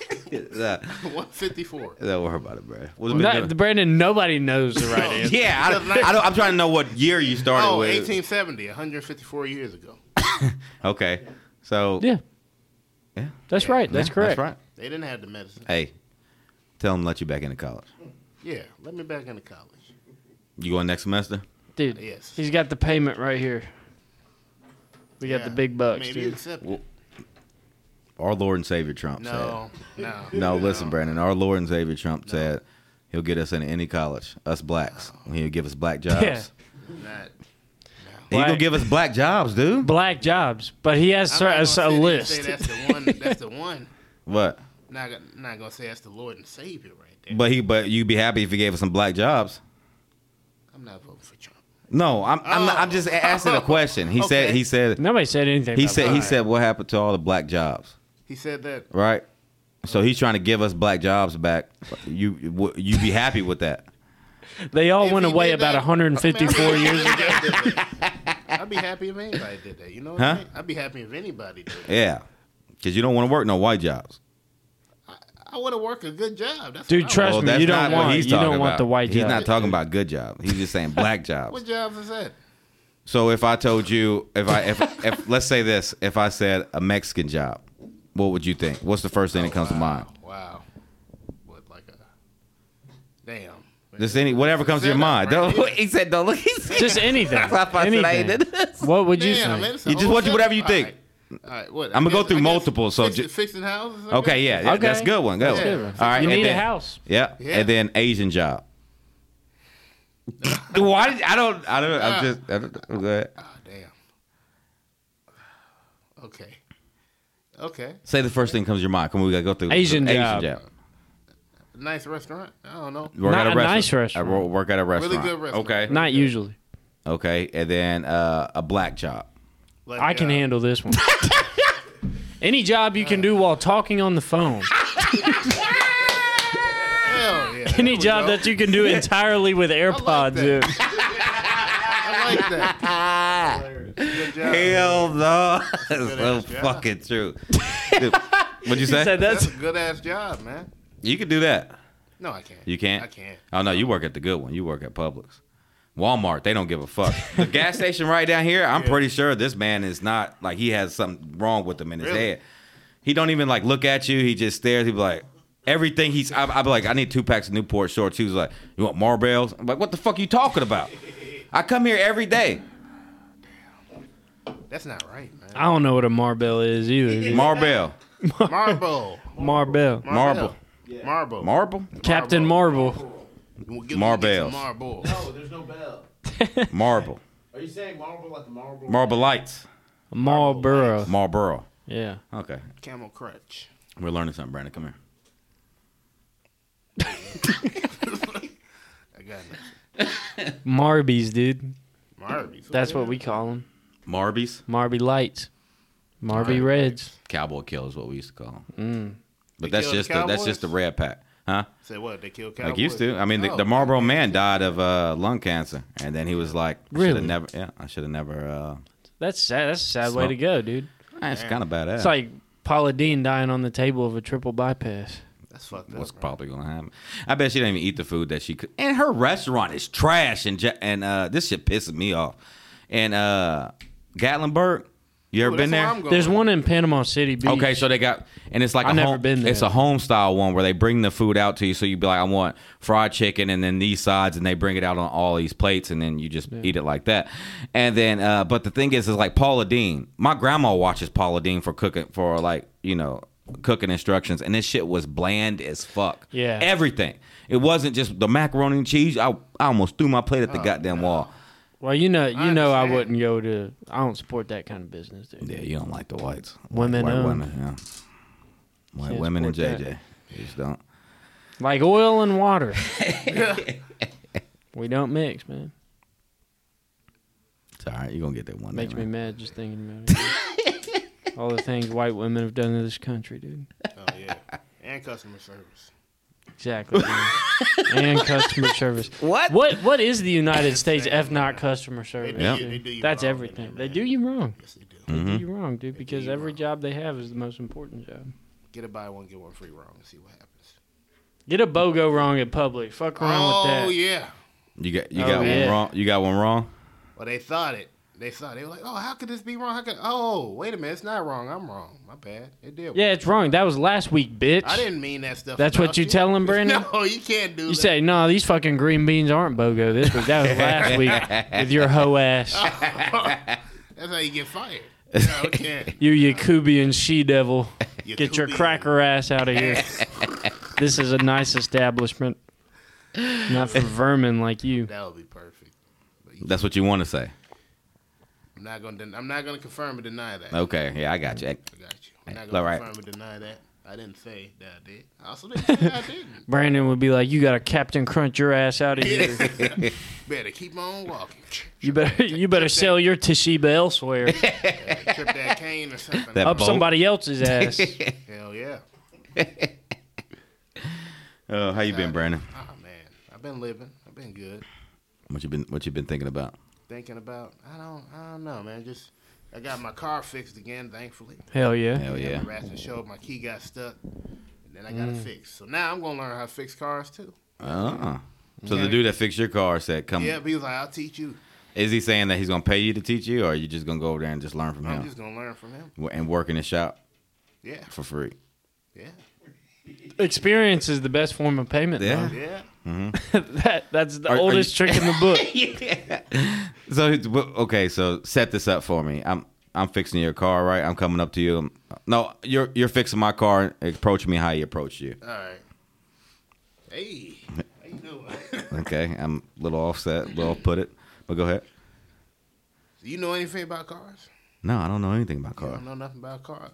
154. Don't worry about it, bro. Brandon, nobody knows the right answer. Yeah, I'm trying to know what year you started Oh, with. 1870. 154 years ago. Okay, so Yeah, yeah, that's right. That's yeah, correct. That's right. They didn't have the medicine. Hey, tell them to let you back into college. Yeah, let me back into college. You going next semester? Dude, Yes. he's got the payment right here. We got the big bucks, Maybe dude. accept Well, it. Our Lord and Savior Trump No. said. No, listen, Brandon. Our Lord and Savior Trump said he'll get us into any college, us blacks. He'll give us black jobs. Yeah. Not. He gonna Black- give us black jobs, dude. Black jobs, but he has I'm not a gonna say list. that's the one. That's the one. What? Not gonna say that's the Lord and Savior right there. But you'd be happy if he gave us some black jobs. I'm not voting for Trump. No, I'm just asking a question. He Okay. said Nobody said anything. he about said that. he said what happened to all the black jobs, He said that. right? So he's trying to give us black jobs back. You be happy with that? They all If went he away did about that, 154 years ago. I'd be happy if anybody did that. You know what Huh? I mean? I'd be happy if anybody did that. Yeah, because you don't want to work no white jobs. I want to work a good job. That's Dude, what I trust want. me, that's you don't not what want he's you don't talking want about. the white He's job. not talking about good jobs. He's just saying black jobs. What jobs is that? So if I told you, if let's say this, if I said a Mexican job, what would you think? What's the first thing that comes to mind? Wow. What, like a... Damn. Just whatever comes to your mind. Right Don't, here. he said, don't look. He said, Just anything. I said, I ain't Anything. did this. What would you Damn, say? man, it's a You just whole want you whatever you seven- think. All right, what? I'ma go I through guess multiple, so fixing houses. I Okay, guess? yeah, Okay. that's a good one. Go. That's a good one. All right, You and need a then- house. Yeah. Yeah. And then Asian job. Why? I don't. I'm just. I don't, go ahead. Ah, damn. Okay. Okay. Say the first thing comes to your mind. Come on, we gotta go through Asian the job. Nice restaurant. I don't know. Work Not at a nice I restaurant. work at a restaurant. good restaurant. Okay. Not usually. Okay, and then a black job. Like, I can handle this one. Any job you can do while talking on the phone. Hell yeah. Any job that you can do entirely with AirPods that. in. I like that. Good job. Hell no, that's so ass job. fucking true. Dude, what'd you say? Said That's that's a good ass job, man. You can do that. No, I can't. You can't. I can't. Oh no, you work at the good one. You work at Publix. Walmart, they don't give a fuck. The gas station right down here, I'm pretty sure this man is not like he has something wrong with him in his Really? head. He don't even like look at you. He just stares. He be like everything. I be like, I need 2 packs of Newport shorts. He was like, you want Marlboros? I'm like, what the fuck are you talking about? I come here every day. That's not right, I man. don't know what a Marbell is either. dude. Marbell. Marble. Marbell. Marble. Marble. Marble? Captain Marvel. We'll get Marbells. some marble. No, there's no bell. Marble. Are you saying marble like the marble? Marble lights. Marlboro. Marlboro. Yeah. Okay. Camel crutch. We're learning something, Brandon. Come here. I got nothing. Marbies, dude. Marbies. That's what we call them. Marbies. Marby lights. Marby Marby Reds. Cowboy kill is what we used to call them. Mm. But They that's kill the just that's just the Cowboys? red pack. Huh? Say what? They killed cowboys? Like used to. I mean, the Oh, Marlboro Man died of lung cancer, and then he was like, Really? I should have never. That's sad. That's a sad way Smoke. to go, dude. It's kind of badass. It's like Paula Dean dying on the table of a triple bypass. That's fucked up. What's bro. probably gonna happen? I bet she didn't even eat the food that she could. And her restaurant is trash. And this shit pisses me off. And Gatlinburg, you ever Ooh, been that's where there? I'm going. There's one in Panama City Beach. Okay, so they got, and it's like I've a never home, been there. It's a home style one where they bring the food out to you. So you be like, I want fried chicken, and then these sides, and they bring it out on all these plates, and then you just eat it like that. And then, but the thing is like Paula Dean. My grandma watches Paula Dean for cooking, for like cooking instructions, and this shit was bland as fuck. Yeah. Everything. It wasn't just the macaroni and cheese. I almost threw my plate at the goddamn wall. Well, I understand. wouldn't go to. I don't support that kind of business, dude. Yeah, you don't like the whites. Women white owned. women, yeah. White Can't women and support JJ. that. You just don't. Like oil and water. We don't mix, man. It's all right. You're going to get that one Makes day, me man. mad just thinking about it. All the things white women have done to this country, dude. Oh yeah, and customer service. Exactly. man. And customer service. What? What is the United States if not customer service? Yeah. dude? They do you That's wrong, everything. man. They do you wrong. Yes, they do. Mm-hmm. They do you wrong, dude, because you every wrong. job they have is the most important job. Get a buy one get one free wrong and see what happens. Get a BOGO wrong at Publix. Fuck around with Oh that. yeah. You got Oh, one yeah. wrong. You got one wrong. Well, they thought it. They were like, oh, how could this be wrong? Oh, wait a minute, it's not wrong. I'm wrong. My bad. It did. Yeah, it's wrong. That was last week, bitch. I didn't mean that stuff. That's about what you tell 'em, Brandon? No, you can't do You that. say, no, these fucking green beans aren't BOGO this week. That was last week with your hoe ass. That's how you get fired. No, I can't. You Yakubian she-devil. You Get your Yakubian. cracker ass out of here. This is a nice establishment. Not for vermin like you. That would be perfect. But you, That's what you want to say. I'm not gonna confirm or deny that. Okay. Yeah, I got you. I got you. I'm not All gonna right. confirm or deny that. I didn't say that I did. I also didn't say I didn't. Brandon would be like, you got to Captain Crunch your ass out of here. Better keep on walking. You better sell your Toshiba elsewhere. Trip that cane or something. That Up boat. somebody else's ass. Hell yeah. How you been, Brandon? Oh man, I've been living. I've been good. What you been thinking about? Thinking about I don't know, man. Just I got my car fixed again, thankfully. Hell yeah. Hell yeah. The Ratchet showed my key got stuck, and then I got it fixed. So now I'm gonna learn how to fix cars too. So the dude that fixed your car said, "Come." Yeah, but he was like, "I'll teach you." Is he saying that he's gonna pay you to teach you, or are you just gonna go over there and just learn from I'm him just gonna learn from him. and work in the shop Yeah, for free? yeah, Experience is the best form of payment. Yeah. yeah. That's the Are oldest trick in the book. So okay, so set this up for me. I'm fixing your car, right? I'm coming up to you. No, you're fixing my car. Approach me how you approach you. All right. Hey, how you doing? Okay, I'm a little offset, a little put it, but go ahead. Do you know anything about cars? No, I don't know anything about You cars. don't know nothing about cars.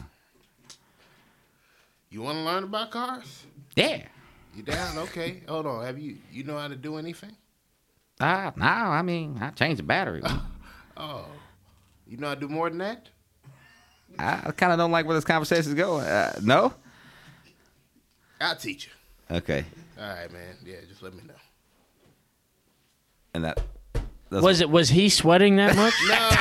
You want to learn about cars? Yeah. You down? Okay. Hold on. Have you know how to do anything? No, I mean, I changed the battery. Oh, you know how to do more than that? I kind of don't like where this conversation is going. No? I'll teach you. Okay. All right, man. Yeah, just let me know. And that's Was he sweating that much?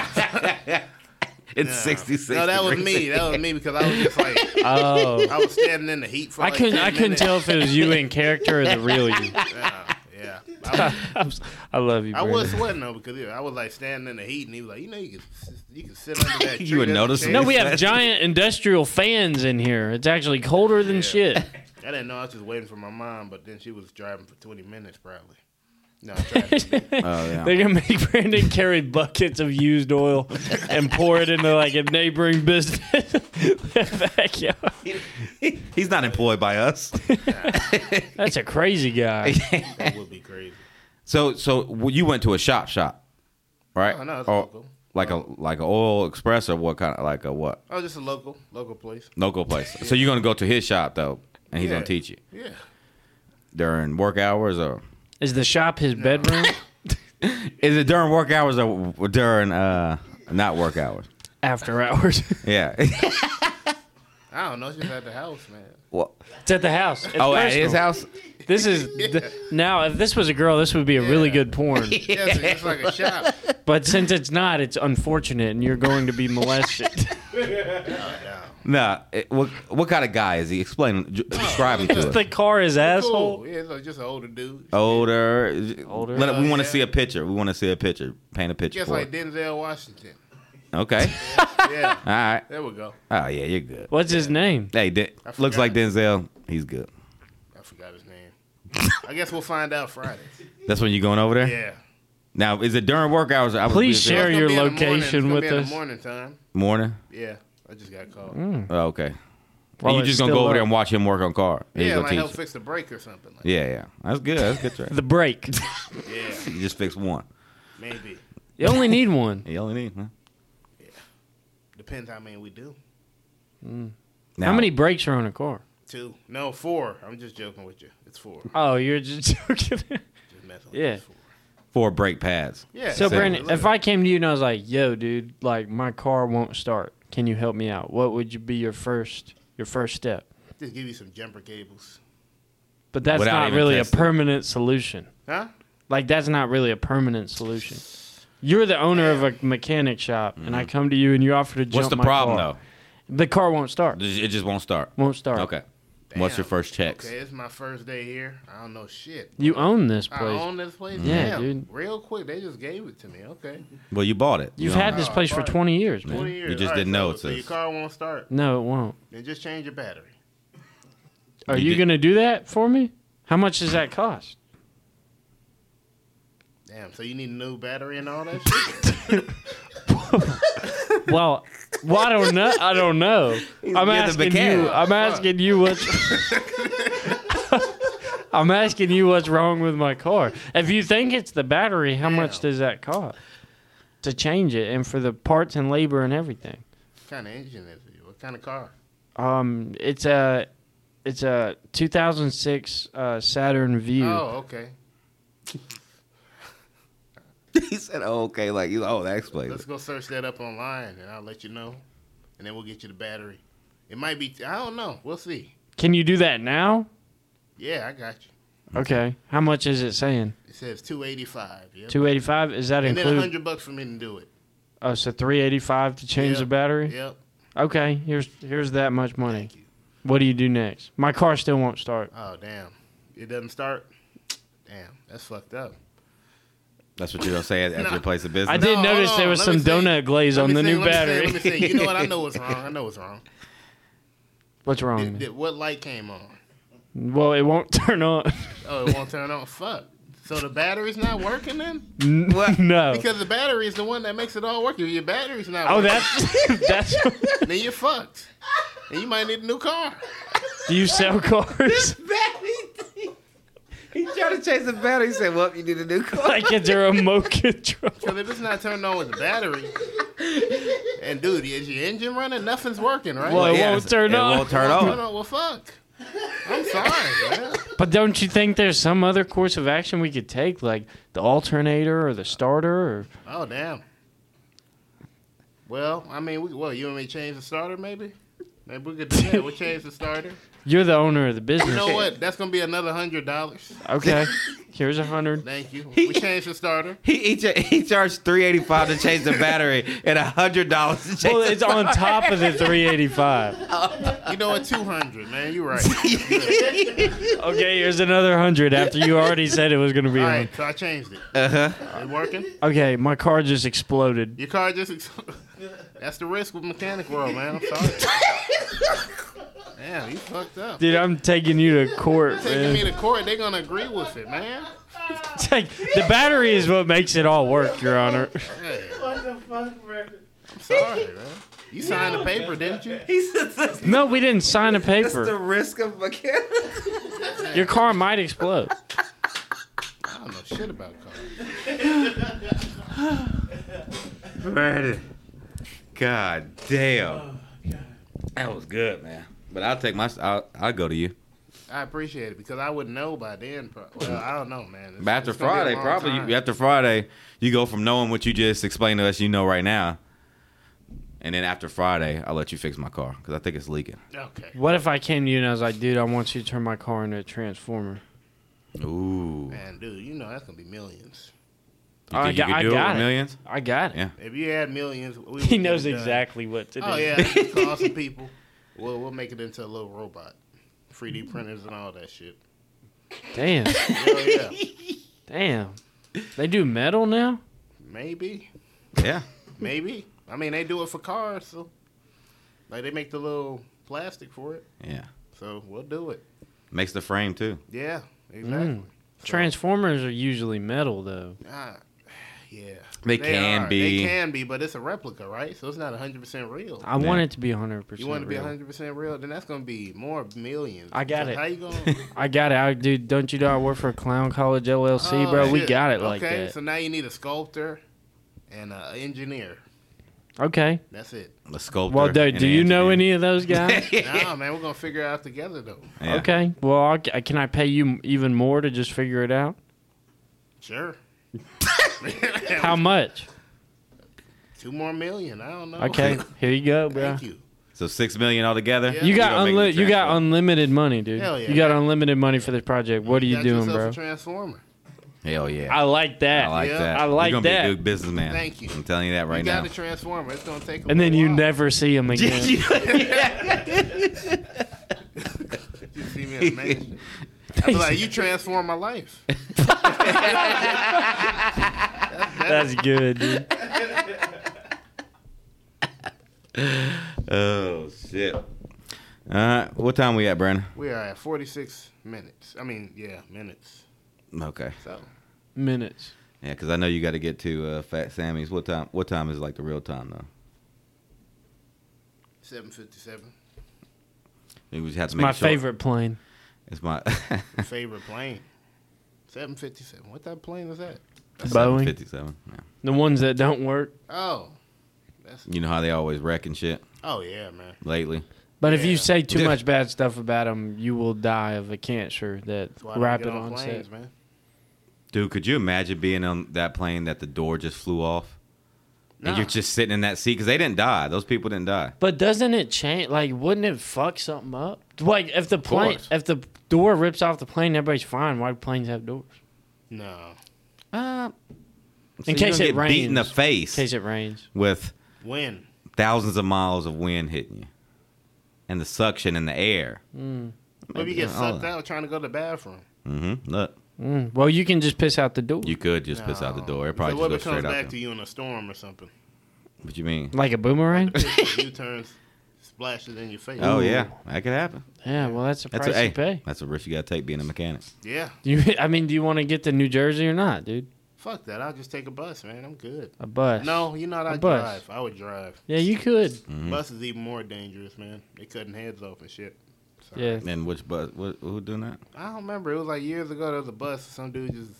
it's No. 66. No, that was degrees. me. That was me because I was just like, Oh. I was standing in the heat for I like couldn't 10 couldn't minutes. tell if it was you in character or the real you. Yeah. I love you, I Brandon. was sweating though because I was like standing in the heat and he was like, you can sit under that tree. You would there's a notice chair." No, we have giant industrial fans in here. It's actually colder than shit. I didn't know. I was just waiting for my mom, but then she was driving for 20 minutes probably. No, trash. Oh yeah. They're gonna make Brandon carry buckets of used oil and pour it into like a neighboring business backyard. He's not employed by us. That's a crazy guy. That would be crazy. So you went to a shop, right? Oh, no, it's Or local. like a Oil Express or what kind of like a what? Oh, just a local place. Local place. So you're gonna go to his shop though, and he's Yeah. gonna teach you Yeah. during work hours or Is the shop his bedroom? is it during work hours or during not work hours? After hours. Yeah. I don't know. It's just at the house, man. Well, It's at the house. It's oh, at personal. his house. This is now. If this was a girl, this would be a really good porn. Yeah, it's like a shop. But since it's not, it's unfortunate, and you're going to be molested. Nah. What kind of guy is he? Describe him to us. The car is asshole. Cool. Yeah, it's like just an older dude. Older. Older. We want to Yeah. see a picture. We want to see a picture. Paint a picture Just for like us. Denzel Washington. Okay. Yeah. All right. There we go. Oh yeah, you're good. What's his name? Hey, forgot. looks like Denzel. He's good. I forgot his name. I guess we'll find out Friday. That's when you going over there. Yeah. Now, is it during work hours? Please It's share gonna your be in the morning. location It's gonna with be in us. the morning time. Morning. Yeah. I just got called. Oh, okay. While And you it's just gonna still go over there up. and watch him work on car. He's Yeah, gonna like teach help you. fix the brake or something like Yeah. That's good. That's good. Track. The brake. that. Yeah. You just fix one. Maybe. You only need one. You only need. Huh? Depends how many we do. Now, How many brakes are on a car? 2. No, 4. I'm just joking with you. It's 4. Oh, you're just joking. Just messing with Yeah. you. It's 4. 4 brake pads. Yeah. So, Same. Brandon, if I came to you and I was like, "Yo, dude, like my car won't start. Can you help me out?" What would you be your first step? Just give you some jumper cables. But that's Without not even really testing. a permanent solution. Huh? Like that's not really a permanent solution. You're the owner of a mechanic shop, and I come to you and you offer to jump What's the my problem car. though? The car won't start. It just won't start. Won't start. Okay. What's your Damn. first checks? Okay, it's my first day here. I don't know shit. You own this I place. own this place? Yeah, Damn. dude. Real quick, they just gave it to me. Okay. Well, you bought it. You've You had own this it. place for 20 years, man. 20 years. You just All right, didn't know so, it so your says. car won't start. No, it won't. Then just change your battery. Are You you did- going to do that for me? How much does that cost? Damn. So you need a new battery and all that shit? Well, I don't know. I don't know. I'm you're the asking mechanic. you. I'm asking you what's. I'm asking you what's wrong with my car. If you think it's the battery, how much Damn. does that cost to change it, and for the parts and labor and everything? What kind of engine is it? What kind of car? It's a 2006 Saturn Vue. Oh, okay. He said, "Oh, okay." Like, that explains Let's it. go search that up online, and I'll let you know. And then we'll get you the battery. It might be. I don't know. We'll see. Can you do that now? Yeah, I got you. Okay. How much is it saying? It says $285. Yep. 285. Is that And then include? $100 for me to do it. Oh, so 385 to change Yep. the battery. Yep. Okay. Here's that much money. Thank you. What do you do next? My car still won't start. Oh, damn. It doesn't start? Damn. That's fucked up. That's what you're gonna say at No. your place of business. I did No, notice hold there on. was Let some me see. donut glaze on the new battery. Let me see. You know what? I know what's wrong. I know what's wrong. What's wrong? What light came on? Well, it won't turn on. Oh, it won't turn on. Fuck. So the battery's not working then? No. Because the battery is the one that makes it all work. If your battery's not Oh, working, that's. then you're fucked. And you might need a new car. Do you sell cars? He tried to change the battery. He said, "Well, you need a new car." Like it's a remote control. Because if it's not turned on with the battery, and dude, is your engine running? Nothing's working, right? Well, it Yeah, won't turn it on. won't turn Turn on. on. Well, fuck. I'm sorry, man. But don't you think there's some other course of action we could take, like the alternator or the starter? Or Oh, damn. Well, I mean, you want me to change the starter, maybe? Maybe we could do that. We'll change the starter. you're the owner of the business. You know what? That's going to be another $100. Okay. Here's 100. Thank you. We changed the starter. He charged $385 to change the battery and $100 to change. Well, the it's on top of the 385. You know what? 200, man. You're right. Okay, here's another 100 after you already said it was going to be All on. right, so I changed it. It working? Okay, my car just exploded. Your car just... That's the risk with mechanic world, man. I'm sorry. Damn, you fucked up. Dude, I'm taking you to court, Taking me man. to court, they're going to agree with it, man. It's like the battery is what makes it all work, Your Honor. Hey, What the fuck, Brandon? I'm sorry, man. You signed the paper, didn't you? He said that's No, we didn't sign a the paper. risk of mechanics. Your car might explode. I don't know shit about cars. Brandon. God damn. That was good, man. But I'll take I'll go to you. I appreciate it because I wouldn't know by then. Well, I don't know, man. But after it's gonna be a Friday, long probably time. after Friday, you go from knowing what you just explained to us, you know right now, and then after Friday, I'll let you fix my car because I think it's leaking. Okay. What if I came to you and I was like, dude, I want you to turn my car into a transformer? Ooh, Man, dude, you know that's gonna be millions. you I think you got- could do I it got with it. millions? I got it. Yeah. If you had millions, we would He get knows it done. exactly what to do. Oh yeah, just call some people. We'll make it into a little robot, 3D printers and all that shit. Damn. Hell yeah, Damn. They do metal now? maybe, Yeah. maybe. I mean, they do it for cars, so like they make the little plastic for it. Yeah. So we'll do it. Makes the frame too. Yeah, exactly. Transformers are usually metal, though. Yeah. They can be. They can be, but it's a replica, right? So it's not 100% real. I want it to be 100%. You want it to be real. 100% real? Then that's going to be more millions. I got So it. How you going to... I got it. Dude, don't you know I work for Clown College LLC, bro? We got it like Okay, that. so now you need a sculptor and an engineer. Okay. That's it. The sculptor. Well, dude, and do the you know engineer. any of those guys? Nah, man, we're going to figure it out together, though. Yeah. Okay. Well, can I pay you even more to just figure it out? Sure. How much? 2 more million. I don't know. Okay. Here you go, bro. Thank you. So $6 million altogether. Yeah. You got gonna make the you got transformer. unlimited money, dude. Hell yeah. You got unlimited money for this project. What are you got doing, yourself bro? a transformer. Hell yeah. I like that. I like Yeah. that. I like You're gonna that. be a good businessman. Thank you. I'm telling you that right you now. got a transformer. It's going to take a And then little you while. never see him again. You see me in the mansion. I be like, you transform my life. That's good, dude. Oh shit. What time we at, Brandon? We are at 46 minutes. I mean, yeah, minutes. Okay. So, Minutes. Yeah, because I know you got to get to Fat Sammy's. What time? What time is like the real time though? 7:57. You just have to It's make my it short. favorite plane. It's my Favorite plane. 7:57. What type of plane is that? Boeing. 57. Yeah. The ones that don't work. Oh. That's, You know how they always wreck and shit oh, yeah, man. lately. But if you Yeah. say too much bad stuff about them, you will die of a cancer That's why that I don't rapid get on onset. planes, man. Dude, could you imagine being on that plane that the door just flew off? And Nah. you're just sitting in that seat because they didn't die. Those people didn't die. But doesn't it change? Like, wouldn't it fuck something up? Like, if the plane, course. if the door rips off the plane, everybody's fine. Why do planes have doors? No. So In you're case gonna it get beat in the rains. face In case it rains. with When? thousands of miles of wind hitting you, and the suction in the air. If you get sucked out trying to go to the bathroom. Mm-hmm. Look, Well, you can just piss out the door. you could just piss out the door. It So probably what just if goes it straight comes out. back to you in a storm or something? What you mean? Like a boomerang? U-turns, splashes in your face. Oh yeah, that could happen. Yeah, well, that's a That's price a, you pay. That's a risk you got to take being a mechanic. Yeah. Do you want to get to New Jersey or not, dude? Fuck that. I'll just take a bus, man. I'm good. A bus. No, you know what? A I'd bus. drive. I would drive. Yeah, you could. Bus is even more dangerous, man. They cutting heads off and shit. Sorry. Yeah. And which bus? Who doing that? I don't remember. It was like years ago. There was a bus. Some dude just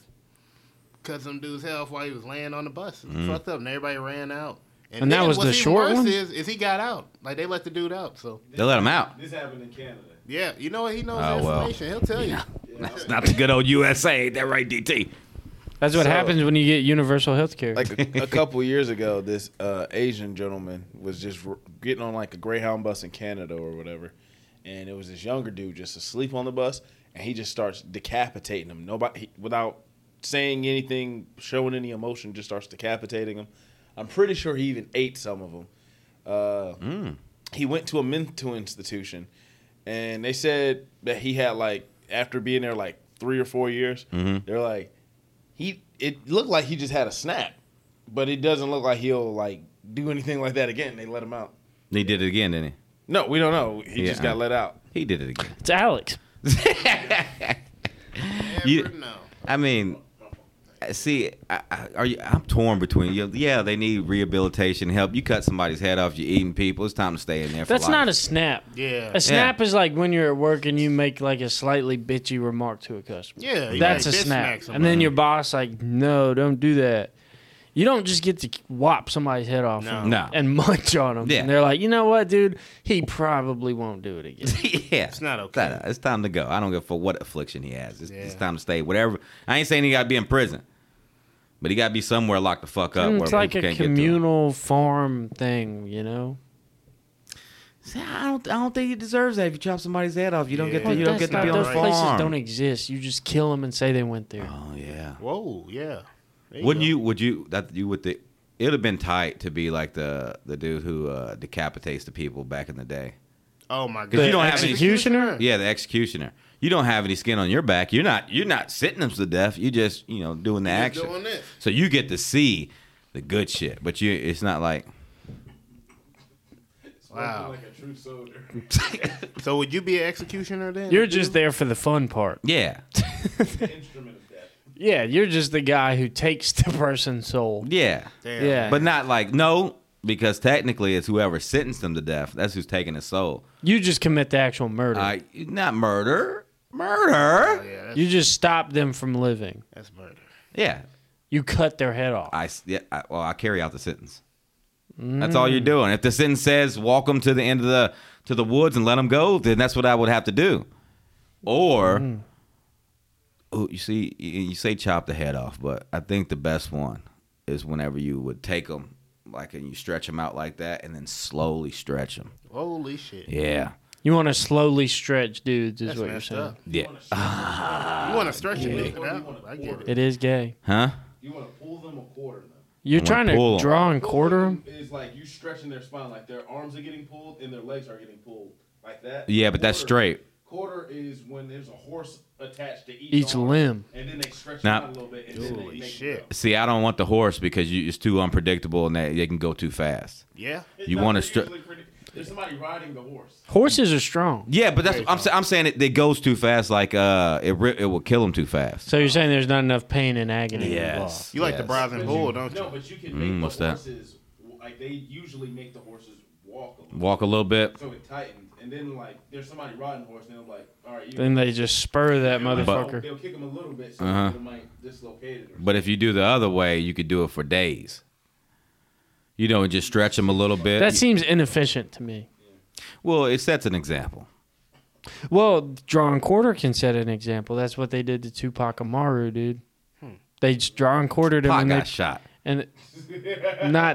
cut some dude's head off while he was laying on the bus. It was fucked up, and everybody ran out. And that then was what's the even short worse one? Is he got out. Like, they let the dude out. So, They let him out. This happened in Canada. yeah. You know what? He knows Oh, the well. information. He'll tell you. That's not the good old USA. Ain't that right, DT? That's what So- happens when you get universal health care. Like a couple years ago, this Asian gentleman was just getting on like a Greyhound bus in Canada or whatever, and it was this younger dude just asleep on the bus, and he just starts decapitating him. Without saying anything, showing any emotion, just starts decapitating him. I'm pretty sure he even ate some of them. He went to a mental institution, and they said that he had like after being there like 3 or 4 years, they're like. It looked like he just had a snap, but it doesn't look like he'll like do anything like that again. They let him out. He did it again, didn't he? No, we don't know. He just got let out. He did it again. It's Alex. Never You- know. I mean, See, I'm torn between you. Yeah, they need rehabilitation help. You cut somebody's head off, you're eating people. It's time to stay in there. That's not a snap. Yeah. A snap is like when you're at work and you make like a slightly bitchy remark to a customer. Yeah, you That's a might bitch snap. smack somebody. And then your boss like, no, don't do that. You don't just get to whop somebody's head off No. and munch on them. Yeah. And they're like, you know what, dude? He probably won't do it again. Yeah, It's not okay. It's time to go. I don't give a fuck what affliction he has. It's time to stay. Whatever. I ain't saying he got to be in prison, but he got to be somewhere locked the fuck up. It's where like people a can't get to him. communal farm thing, you know? See, I don't think he deserves that. If you chop somebody's head off, you don't get to Well, you don't get to be on the those places farm. don't exist. You just kill them and say they went there. Oh yeah. Whoa, yeah. There Wouldn't go. you? Would you? That you would. It would have been tight to be like the dude who decapitates the people back in the day. Oh my god. Because you don't have any executioner? Yeah, the executioner. You don't have any skin on your back. You're not sitting them to death. You just doing the action. Doing this. So you get to see the good shit, but it's not like. Wow. Like a true soldier. So would you be an executioner then? You're just there for the fun part. Yeah, Instrument of death. Yeah, you're just the guy who takes the person's soul. yeah, Damn. Yeah. but not like no, because technically it's whoever sentenced them to death. That's who's taking his soul. You just commit the actual murder. Not murder. Oh, Murder. yeah, that's, You just stop them from living. that's murder. Yeah, You cut their head off. I carry out the sentence. That's all you're doing. If the sentence says walk them to the end of the woods and let them go, then that's what I would have to do. Or, you see, you say chop the head off, but I think the best one is whenever you would take them, like, and you stretch them out like that, and then slowly stretch them. Holy shit. Yeah, You want to slowly stretch dudes, is That's what you're messed saying. up. yeah, You want to stretch your dick out? I get it. It is gay. huh? You want to pull them or quarter them? You're wanna trying pull to 'em. draw and quarter them? Is like you stretching their spine, like their arms are getting pulled and their legs are getting pulled, like that. Yeah, but that's straight. Quarter is when there's a horse attached to Each arm, limb. and then they stretch Now- them out a little bit, and then they Holy make shit. Them go. See, I don't want the horse because it's too unpredictable and they can go too fast. Yeah. You No, want to they're stretch. usually pretty- There's somebody riding the horse. Horses are strong. Yeah, but I'm saying it goes too fast. Like it will kill them too fast. So you're saying there's not enough pain and agony Yes. involved. You like the Browsing Bull, don't No, you? but you can make what's the that? horses like they usually make the horses walk a little, Walk a little bit. so it tightens, and then like there's somebody riding the horse, and they're like, all right, you. Then they just spur that motherfucker. They'll kick them a little bit, so Uh-huh. it might dislocate it. Or But if you do the other way, you could do it for days. And just stretch them a little bit. That seems inefficient to me. Well, it sets an example. Well, Draw and Quarter can set an example. That's what they did to Tupac Amaru, dude. They just draw and quartered him, Pac and got shot. not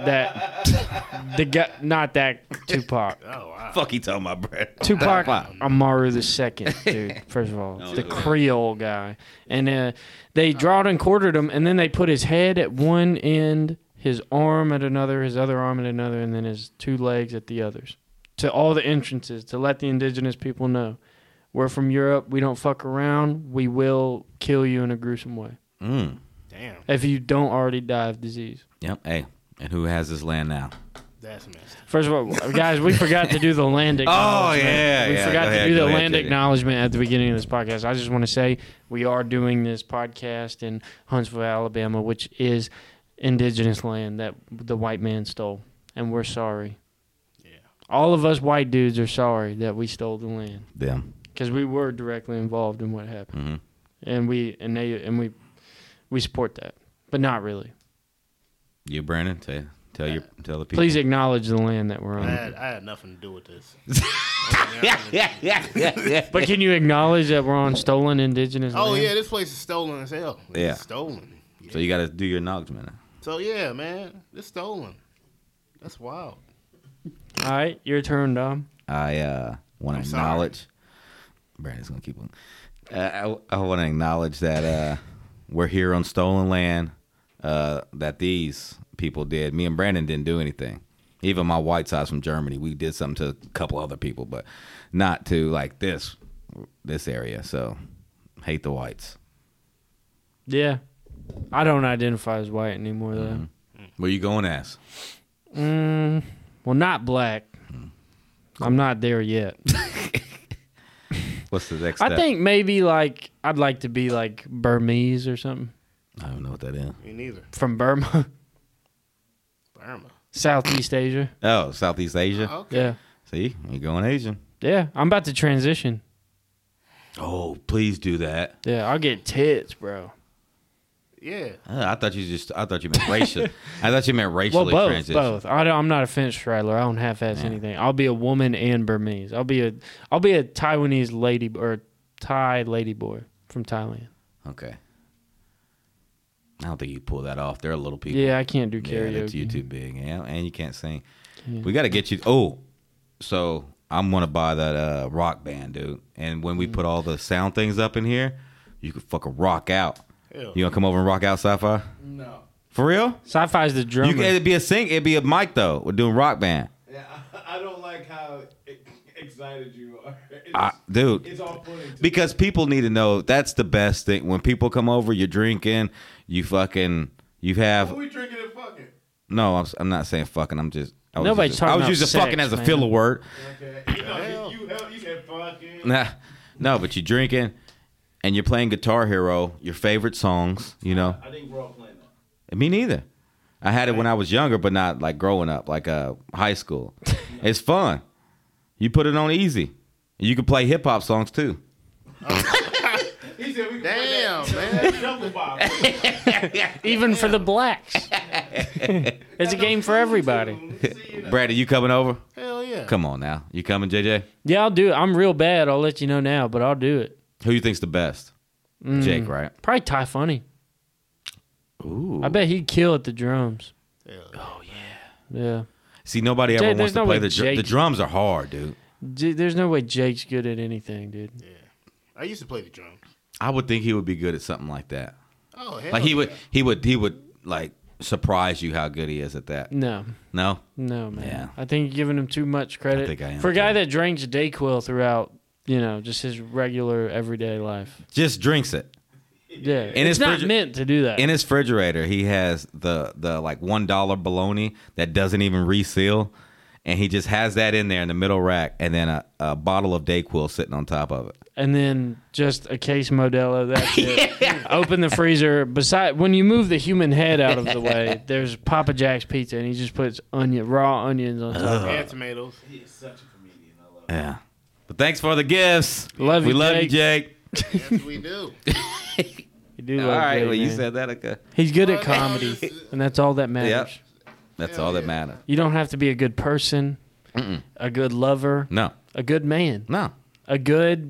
that Tupac. Oh, wow. Fuck, he talking about Brad. Tupac Amaru the second, dude. First of all, the Creole guy, and they drawed and quartered him, and then they put his head at one end, his arm at another, his other arm at another, and then his two legs at the others, to all the entrances to let the indigenous people know, we're from Europe. We don't fuck around. We will kill you in a gruesome way Mm. Damn. if you don't already die of disease. Yep. Hey, and who has this land now? That's messed First of all, guys, we forgot to do the land acknowledgement. yeah, We yeah. forgot Go to ahead, do the go ahead, land JD. acknowledgement at the beginning of this podcast. I just want to say we are doing this podcast in Huntsville, Alabama, which is indigenous land that the white man stole, and we're sorry. Yeah. All of us white dudes are sorry that we stole the land Them. because we were directly involved in what happened, Mm-hmm. and we support that, but not really. You, Brandon, tell the people. Please acknowledge the land that we're I on. had nothing to do with this. But can you acknowledge that we're on stolen indigenous land? Oh, yeah, this place is stolen as hell. It's Yeah. stolen. Yeah. So you got to do your acknowledgement. So, yeah, man, it's stolen. That's wild. All right, your turn, Dom. I want I'm to sorry. acknowledge. Brandon's gonna keep on. I want to acknowledge that we're here on stolen land. That these people did. Me and Brandon didn't do anything. Even my white sides from Germany, we did something to a couple other people, but not to like this area. So hate the whites. Yeah. I don't identify as white anymore, though. Mm-hmm. Where you going as? Well, not black. I'm not there yet. What's the next step? I think maybe, like, I'd like to be, like, Burmese or something. I don't know what that is. Me neither. From Burma, Burma. Southeast Asia. Oh, Southeast Asia. Okay. Yeah, See, you going Asian. yeah. I'm about to transition. Oh, please do that. Yeah, I'll get tits, bro. Yeah. I thought you meant racial. I thought you meant Well, racially both, transition. both. I'm not a fence straddler. I don't half-ass anything. I'll be a woman and Burmese. I'll be a Taiwanese lady or Thai lady boy from Thailand. Okay. I don't think you pull that off. There are little people. Yeah, I can't do karaoke. Yeah, that's you too big. Yeah, and you can't sing. Yeah. We got to get you. Oh, so I'm gonna buy that rock band, dude. And when we put all the sound things up in here, you could fucking rock out. Hell. You gonna come over and rock out, Sci-Fi? No. For real? Sci-fi's the drummer. It'd be a mic though. We're doing rock band. Yeah, I don't like how excited you are. Dude. It's all putting. Because people need to know that's the best thing. When people come over, you're drinking, you have. Who we drinking and fucking? No, I'm not saying fucking. I was Nobody's using, talking I was about using sex, fucking as a man. filler word. Okay. You said fucking. Nah, no, but you're drinking and you're playing Guitar Hero, your favorite songs, you know. I didn't grow up playing that. Me neither. I had it when I was younger, but not like growing up, like high school. It's fun. You put it on easy. You can play hip hop songs too. He said we can Damn, play man. that Jungle Bob. Even for the blacks. It's a game for everybody. Brandon, you coming over? Hell yeah. Come on now. You coming, JJ? Yeah, I'll do it. I'm real bad. I'll let you know now, but I'll do it. Who you think's the best? Jake, right? Probably Ty Funny. Ooh. I bet he'd kill at the drums. Hell yeah. Yeah. See, nobody Jay, ever there's wants to no play way the Jake- the drums are hard, dude. There's no way Jake's good at anything, dude. I used to play the drums. I would think he would be good at something like that. Oh, hell Like he yeah. would like surprise you how good he is at that. No, No? man. Yeah. I think you're giving him too much credit. I think I am, For a guy too. that drinks Dayquil throughout, just his regular everyday life. Just drinks it. Yeah. In it's his not frigi- meant to do that. In his refrigerator, he has the like $1 bologna that doesn't even reseal, and he just has that in there in the middle rack, and then a bottle of Dayquil sitting on top of it. And then just a case Modelo. That's it. Open the freezer. When you move the human head out of the way, there's Papa Jack's pizza, and he just puts raw onions on top. And tomatoes. He is such a comedian. I love it. Yeah. But thanks for the gifts. Love you, we love Jake. you, Jake. Yes, we do. You do All love right, Jake, well, you man. said that. Okay. He's good at Well, no, comedy, it's- and that's all that matters. Yep. That's all that matters. You don't have to be a good person, a good lover, No. a good man, No. a good,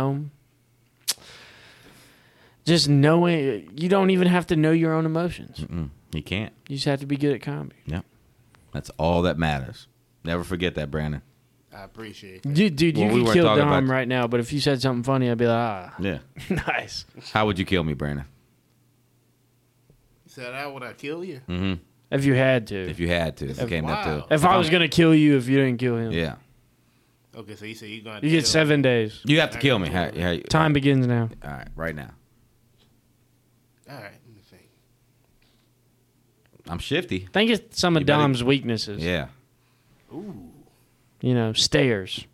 just knowing. You don't even have to know your own emotions. You can't. You just have to be good at comedy. Yep. That's all that matters. Never forget that, Brandon. I appreciate it. Dude, Well, you we could weren't kill talking Dom about- right now, but if you said something funny, I'd be like, Yeah. nice. How would you kill me, Brandon? You said, how would I kill you? Mm-hmm. If you had to. If you had to. If it came up Wow. to. If I was going to kill you if you didn't kill him. Yeah. Okay, so you said you're going to You get 7 days. You have to kill me. Time begins now. All right. Right now. All right, let me think. I'm shifty. Think of some of You better- Dom's weaknesses. Yeah. Stairs.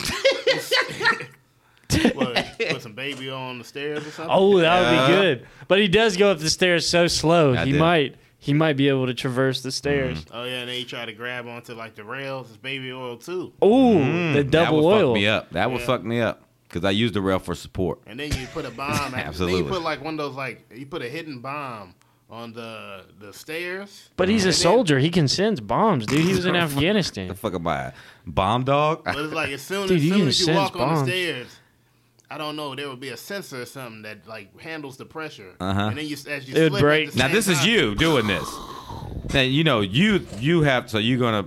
What, put some baby on the stairs or something? Oh, that would be good. But he does go up the stairs so slow. I He did. might be able to traverse the stairs. Oh, yeah, and then you try to grab onto, like, the rails. It's baby oil, too. Ooh, the that double would oil. fuck me up. That would Yeah. fuck me up because I use the rail for support. And then you put a bomb. Absolutely. Then you put, like, one of those, like, you put a hidden bomb on the stairs. But he's a And then- soldier. He can sense bombs, dude. He was in Afghanistan. The fuck am I? Bomb dog? But it's like as soon Dude, as, you soon can as you sense walk on bombs. the stairs, I don't know, there would be a sensor or something that like handles the pressure. Uh-huh. And then you as you It would slip break. At the Now same this is time- you doing this. Now you have so you're gonna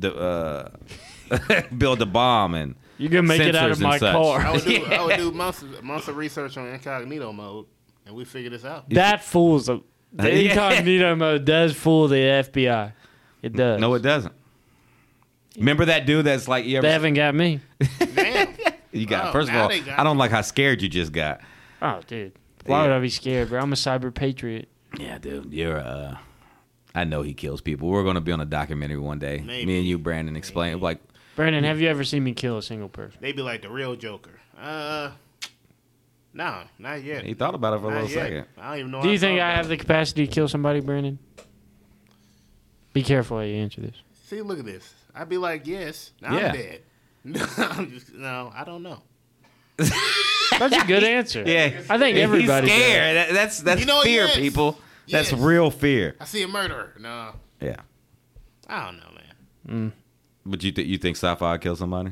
build a bomb and You're going to make it out sensors of my and such. car. I would do months of research on incognito mode, and we figure this out. That fools the incognito mode does fool the FBI. It does. No, it doesn't. Remember that dude that's like you ever They haven't got me. Damn. you got Oh, first of now all they got I don't like how scared you just got. Oh, dude. Why would I be scared, bro? I'm a cyber patriot. Yeah, dude, you're I know he kills people. We're gonna be on a documentary one day. Maybe. Me and you, Brandon, explain like Brandon, have you ever seen me kill a single person? They be like the real Joker. No, not yet. He thought about it for a Not little yet. second. I don't even know. Do you think I have the capacity to kill somebody, Brandon? Be careful how you answer this. See, look at this. I'd be like, yes. Now Yeah. I'm dead. No, I don't know. That's a good answer. Yeah, I think everybody He's does. scared. That's You know, fear, yes. people. That's Yes. real fear. I see a murderer. No, Yeah. I don't know, man. But you think Sci-Fi killed somebody?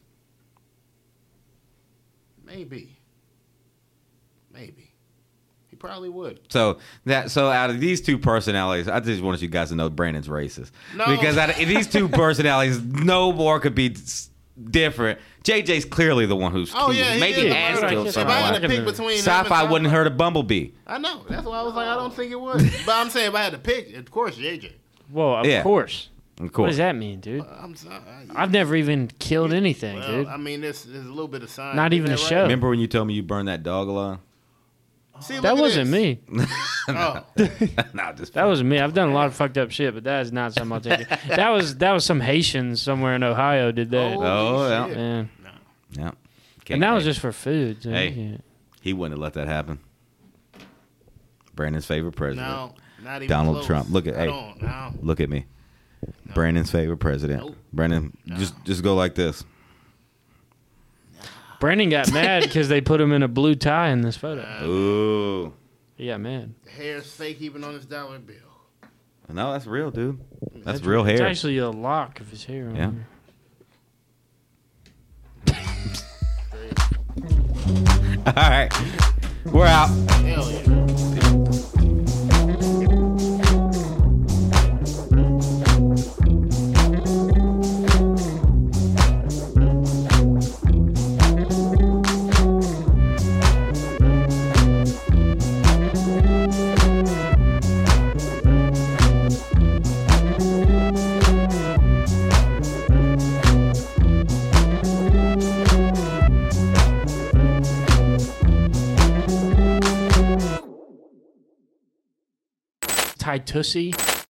Maybe. He probably would. So out of these two personalities, I just wanted you guys to know Brandon's racist. No. Because out of these two personalities, no more could be different. JJ's clearly the one who's Oh yeah, he maybe did. has murder. killed If If I had someone. to pick between him and Sci-Fi wouldn't hurt a bumblebee. I know. That's why I was like, I don't think it would. But I'm saying if I had to pick, of course, JJ. Well, of Yeah. course. Of What course. does that mean, dude? I'm sorry. I've never even killed anything, Well, dude. I mean, there's a little bit of science. Not even Isn't a that show. right? Remember when you told me you burned that dog alive? See, look That at wasn't this. me. Oh, Nah, just That wasn't me. I've done a lot of fucked up shit, but that is not something I'll take it. That was some Haitians somewhere in Ohio did that. Oh, yeah. shit. Man. yeah. And that was just for food. So Hey. you can't- He wouldn't have let that happen. Brandon's favorite president. No, not even Donald close. Trump. Look at- I hey. don't, no. Look at me. Brandon's favorite president. Nope. Brandon, just go like this. Brandon got mad because they put him in a blue tie in this photo. Ooh. He got mad. The hair's fake even on his dollar bill. No, that's real, dude. That's real It's hair. actually a lock of his hair. On Yeah. there. All right. We're out. Hell yeah. Ty Tussie.